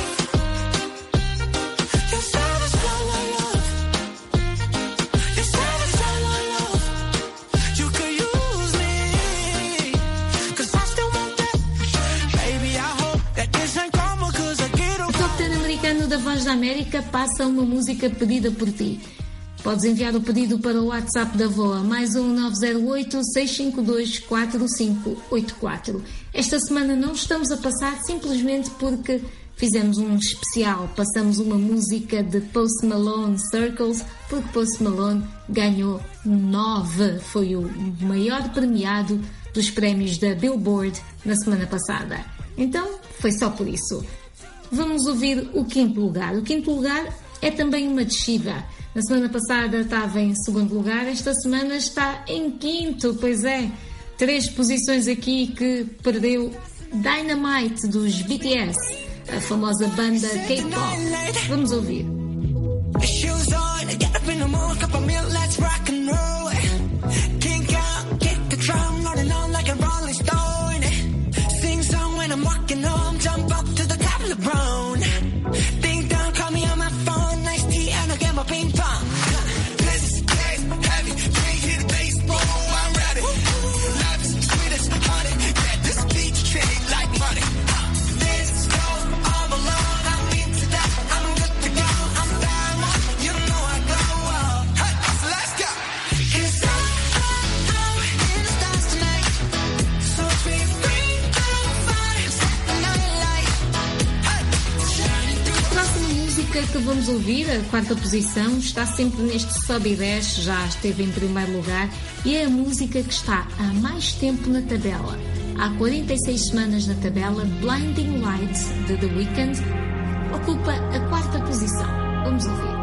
Your savage love. Your savage love. You could use me. 'Cause I still want that. Baby, I hope that this ain't karma 'cause I get O Top 10 americano da Voz da América passa uma música pedida por ti. Podes enviar o pedido para o WhatsApp da VOA, mais 908-652-4584. Esta semana não estamos a passar simplesmente porque fizemos um especial. Passamos uma música de Post Malone, Circles, porque Post Malone ganhou 9. Foi o maior premiado dos prémios da Billboard na semana passada. Então, foi só por isso. Vamos ouvir o quinto lugar. O quinto lugar é também uma descida. Na semana passada estava em segundo lugar, esta semana está em quinto, pois é. 3 posições aqui que perdeu Dynamite dos BTS, a famosa banda K-pop. Vamos ouvir. música que vamos ouvir, a quarta posição, está sempre neste sobe e desce, já esteve em primeiro lugar e é a música que está há mais tempo na tabela. Há 46 semanas na tabela, Blinding Lights, de The Weeknd, ocupa a quarta posição. Vamos ouvir.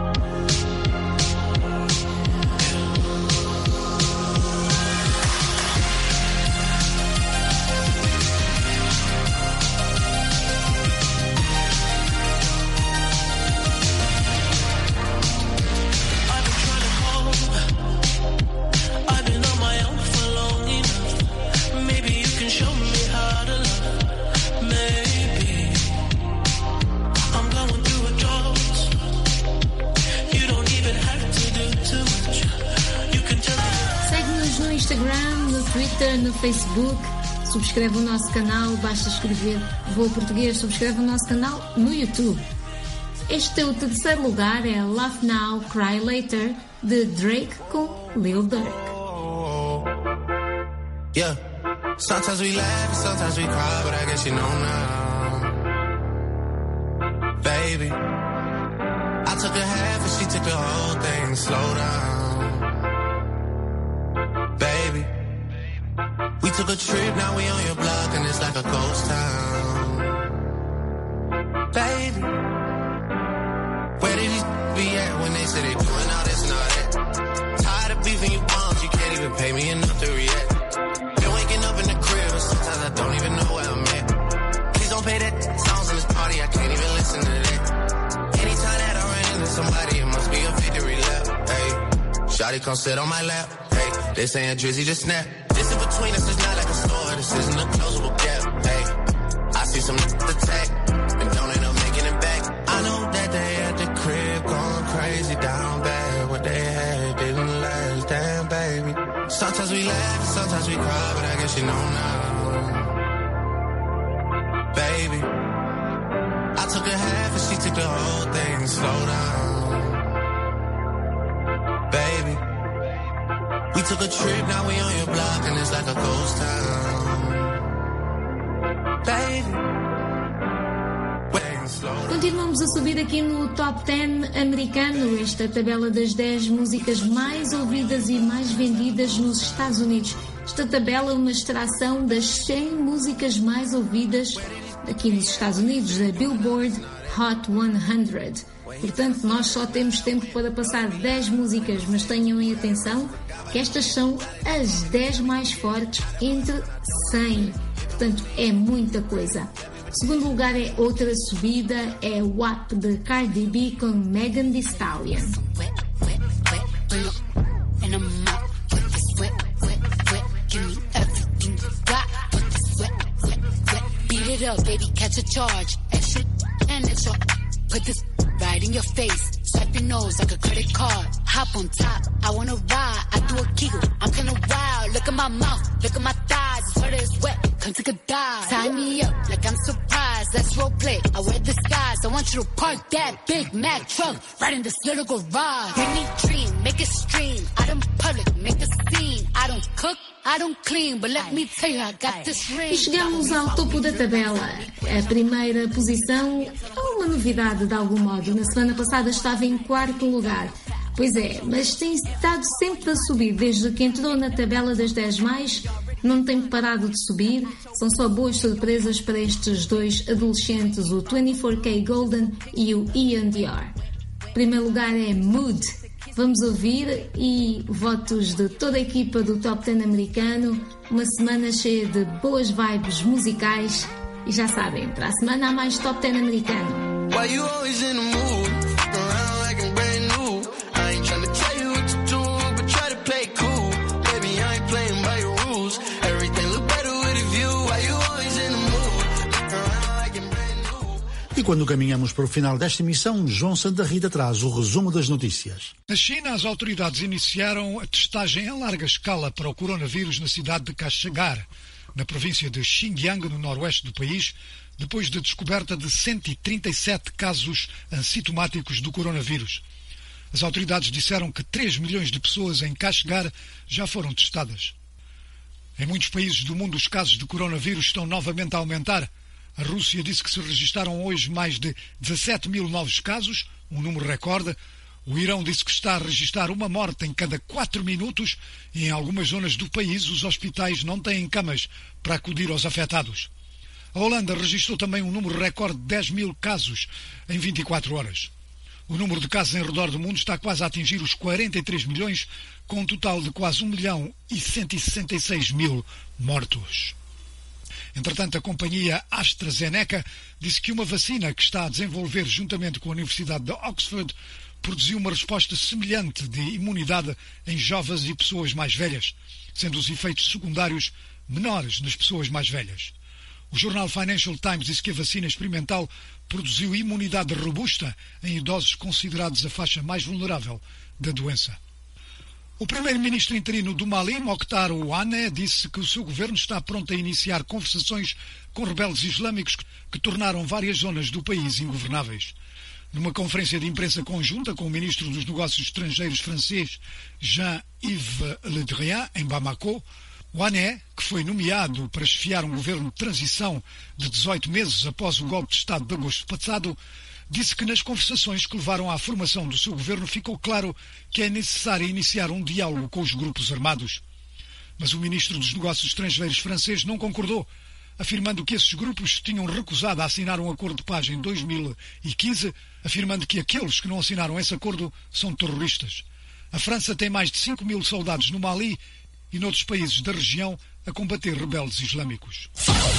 No Facebook, subscreve o nosso canal, basta escrever Voa Português, subscreve o nosso canal no YouTube. Este é o terceiro lugar, é Laugh Now, Cry Later, de Drake com Lil Durk. Yeah, sometimes we laugh, sometimes we cry, but I guess you know now. Baby, I took a half and she took the whole thing, slow down. Baby, we took a trip, now we on your block and it's like a ghost town. Baby, where did you be at when they said they doing all this and all that? Tired of beefing you bums, you can't even pay me enough to react. Been waking up in the crib and sometimes I don't even know where I'm at. Please don't play that songs in this party, I can't even listen to that. Anytime that I run into somebody, it must be a victory lap. Hey, shawty come sit on my lap. Hey, they saying Drizzy just snap. This in between us is not like a store, this isn't a closable gap. Hey, I see some attack and don't end up making it back. I know that they at the crib going crazy down bad. What they had didn't last, damn baby. Sometimes we laugh, sometimes we cry, but I guess you know now. Baby, I took a half and she took the whole thing, slow down. Baby, we took a trip, now we on your block and it's like a ghost town. Baby, continuamos a subir aqui no Top 10 americano, esta tabela das 10 músicas mais ouvidas e mais vendidas nos Estados Unidos. Esta tabela é uma extração das 100 músicas mais ouvidas aqui nos Estados Unidos, da Billboard Hot 100. Portanto, nós só temos tempo para passar 10 músicas, mas tenham em atenção que estas são as 10 mais fortes entre 100. Portanto, é muita coisa. O segundo lugar é outra subida, é WAP de Cardi B com Megan Thee Stallion. Beat it up, baby, catch a charge. Extra and extra. Put this right in your face. Swipe your nose like a credit card. Hop on top, I wanna ride. I do a giggle, I'm kinda wild. Look at my mouth, look at my thighs. It's hard as wet, come take a dive. Tie me up like I'm surprised. Let's role play. I wear disguise. I want you to park that Big Mac truck right in this little garage. Bring me dream, make it stream. Out in public, make a scene. I don't cook, I don't clean, but let me tell you, I got this ring. E chegamos ao topo da tabela. A primeira posição é uma novidade de algum modo. Na semana passada estava em quarto lugar. Pois é, mas tem estado sempre a subir. Desde que entrou na tabela das 10 mais, não tem parado de subir. São só boas surpresas para estes dois adolescentes, o 24K Golden e o Ian Dior. O primeiro lugar é Mood. Vamos ouvir, e votos de toda a equipa do Top 10 americano. Uma semana cheia de boas vibes musicais. E já sabem, para a semana há mais Top 10 americano. Why you always in the mood? Around like I'm brand new. I ain't trying to tell you what to do, but try to play cool. Baby, I ain't playing by your rules. Everything look better with a view. Why you always in the mood? Around like I'm brand new. E quando caminhamos para o final desta emissão, João Santa Rita traz o resumo das notícias. Na China, as autoridades iniciaram a testagem em larga escala para o coronavírus na cidade de Kashagar, na província de Xinjiang, no noroeste do país, depois da descoberta de 137 casos assintomáticos do coronavírus. As autoridades disseram que 3 milhões de pessoas em Kashagar já foram testadas. Em muitos países do mundo, os casos de coronavírus estão novamente a aumentar. A Rússia disse que se registaram hoje mais de 17 mil novos casos, um número recorde. O Irão disse que está a registrar uma morte em cada 4 minutos e em algumas zonas do país os hospitais não têm camas para acudir aos afetados. A Holanda registrou também um número recorde de 10 mil casos em 24 horas. O número de casos em redor do mundo está quase a atingir os 43 milhões, com um total de quase 1.166.000 mortos. Entretanto, a companhia AstraZeneca disse que uma vacina que está a desenvolver juntamente com a Universidade de Oxford produziu uma resposta semelhante de imunidade em jovens e pessoas mais velhas, sendo os efeitos secundários menores nas pessoas mais velhas. O jornal Financial Times disse que a vacina experimental produziu imunidade robusta em idosos considerados a faixa mais vulnerável da doença. O primeiro-ministro interino do Mali, Mokhtar Ouane, disse que o seu governo está pronto a iniciar conversações com rebeldes islâmicos que tornaram várias zonas do país ingovernáveis. Numa conferência de imprensa conjunta com o ministro dos Negócios Estrangeiros francês Jean-Yves Le Drian, em Bamako, Ouane, que foi nomeado para chefiar um governo de transição de 18 meses após o golpe de Estado de agosto passado, disse que nas conversações que levaram à formação do seu governo ficou claro que é necessário iniciar um diálogo com os grupos armados. Mas o ministro dos Negócios Estrangeiros francês não concordou, afirmando que esses grupos tinham recusado a assinar um acordo de paz em 2015, afirmando que aqueles que não assinaram esse acordo são terroristas. A França tem mais de 5 mil soldados no Mali e noutros países da região a combater rebeldes islâmicos.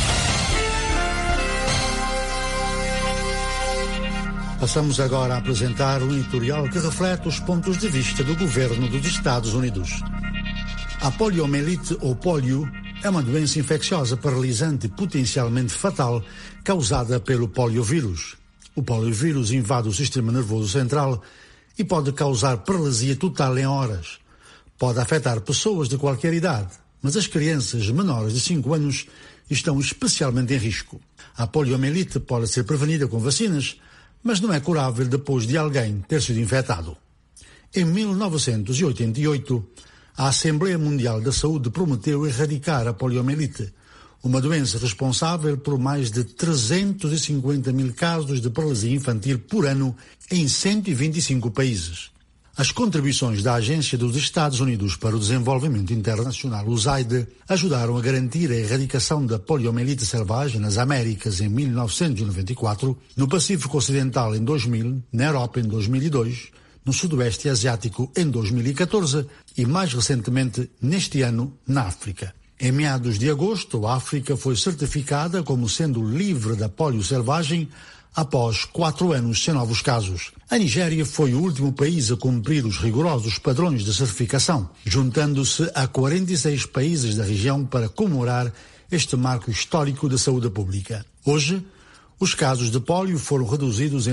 Passamos agora a apresentar um editorial que reflete os pontos de vista do governo dos Estados Unidos. A poliomielite ou pólio é uma doença infecciosa paralisante e potencialmente fatal causada pelo poliovírus. O poliovírus invade o sistema nervoso central e pode causar paralisia total em horas. Pode afetar pessoas de qualquer idade, mas as crianças menores de 5 anos estão especialmente em risco. A poliomielite pode ser prevenida com vacinas, mas não é curável depois de alguém ter sido infectado. Em 1988, a Assembleia Mundial da Saúde prometeu erradicar a poliomielite, uma doença responsável por mais de 350 mil casos de paralisia infantil por ano em 125 países. As contribuições da Agência dos Estados Unidos para o Desenvolvimento Internacional, USAID, ajudaram a garantir a erradicação da poliomielite selvagem nas Américas em 1994, no Pacífico Ocidental em 2000, na Europa em 2002, no Sudoeste Asiático em 2014 e, mais recentemente, neste ano, na África. Em meados de agosto, a África foi certificada como sendo livre da polio selvagem após 4 anos sem novos casos. A Nigéria foi o último país a cumprir os rigorosos padrões de certificação, juntando-se a 46 países da região para comemorar este marco histórico de saúde pública. Hoje, os casos de pólio foram reduzidos em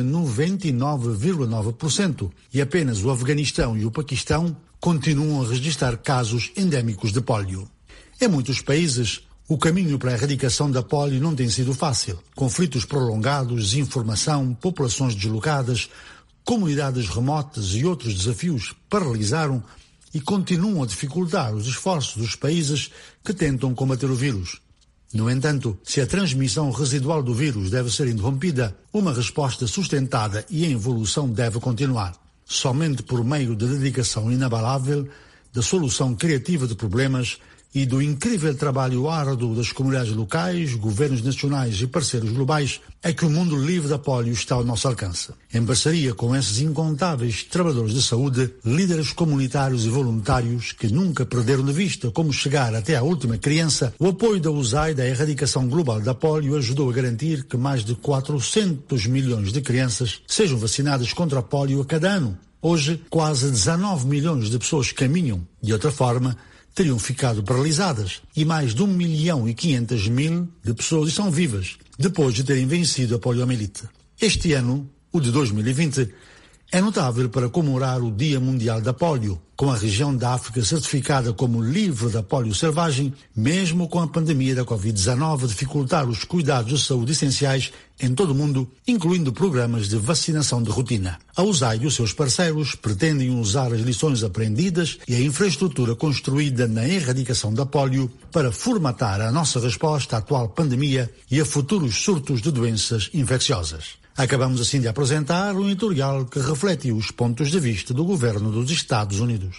99,9% e apenas o Afeganistão e o Paquistão continuam a registrar casos endémicos de pólio. Em muitos países, o caminho para a erradicação da polio não tem sido fácil. Conflitos prolongados, desinformação, populações deslocadas, comunidades remotas e outros desafios paralisaram e continuam a dificultar os esforços dos países que tentam combater o vírus. No entanto, se a transmissão residual do vírus deve ser interrompida, uma resposta sustentada e em evolução deve continuar. Somente por meio da dedicação inabalável, da solução criativa de problemas e do incrível trabalho árduo das comunidades locais, governos nacionais e parceiros globais é que o mundo livre da polio está ao nosso alcance. Em parceria com esses incontáveis trabalhadores de saúde, líderes comunitários e voluntários que nunca perderam de vista como chegar até à última criança, o apoio da USAID à erradicação global da polio ajudou a garantir que mais de 400 milhões de crianças sejam vacinadas contra a polio a cada ano. Hoje, quase 19 milhões de pessoas caminham, de outra forma, teriam ficado paralisadas e mais de 1.500.000 de pessoas estão vivas depois de terem vencido a poliomielite. Este ano, o de 2020, é notável para comemorar o Dia Mundial da Polio, com a região da África certificada como livre da polio selvagem, mesmo com a pandemia da Covid-19 a dificultar os cuidados de saúde essenciais em todo o mundo, incluindo programas de vacinação de rotina. A USAID e os seus parceiros pretendem usar as lições aprendidas e a infraestrutura construída na erradicação da polio para formatar a nossa resposta à atual pandemia e a futuros surtos de doenças infecciosas. Acabamos assim de apresentar um editorial que reflete os pontos de vista do governo dos Estados Unidos.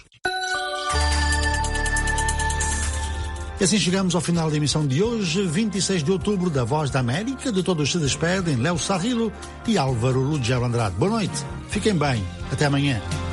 E assim chegamos ao final da emissão de hoje, 26 de outubro, da Voz da América. De todos se despedem Léo Sarrilo e Álvaro Lugero Andrade. Boa noite, fiquem bem, até amanhã.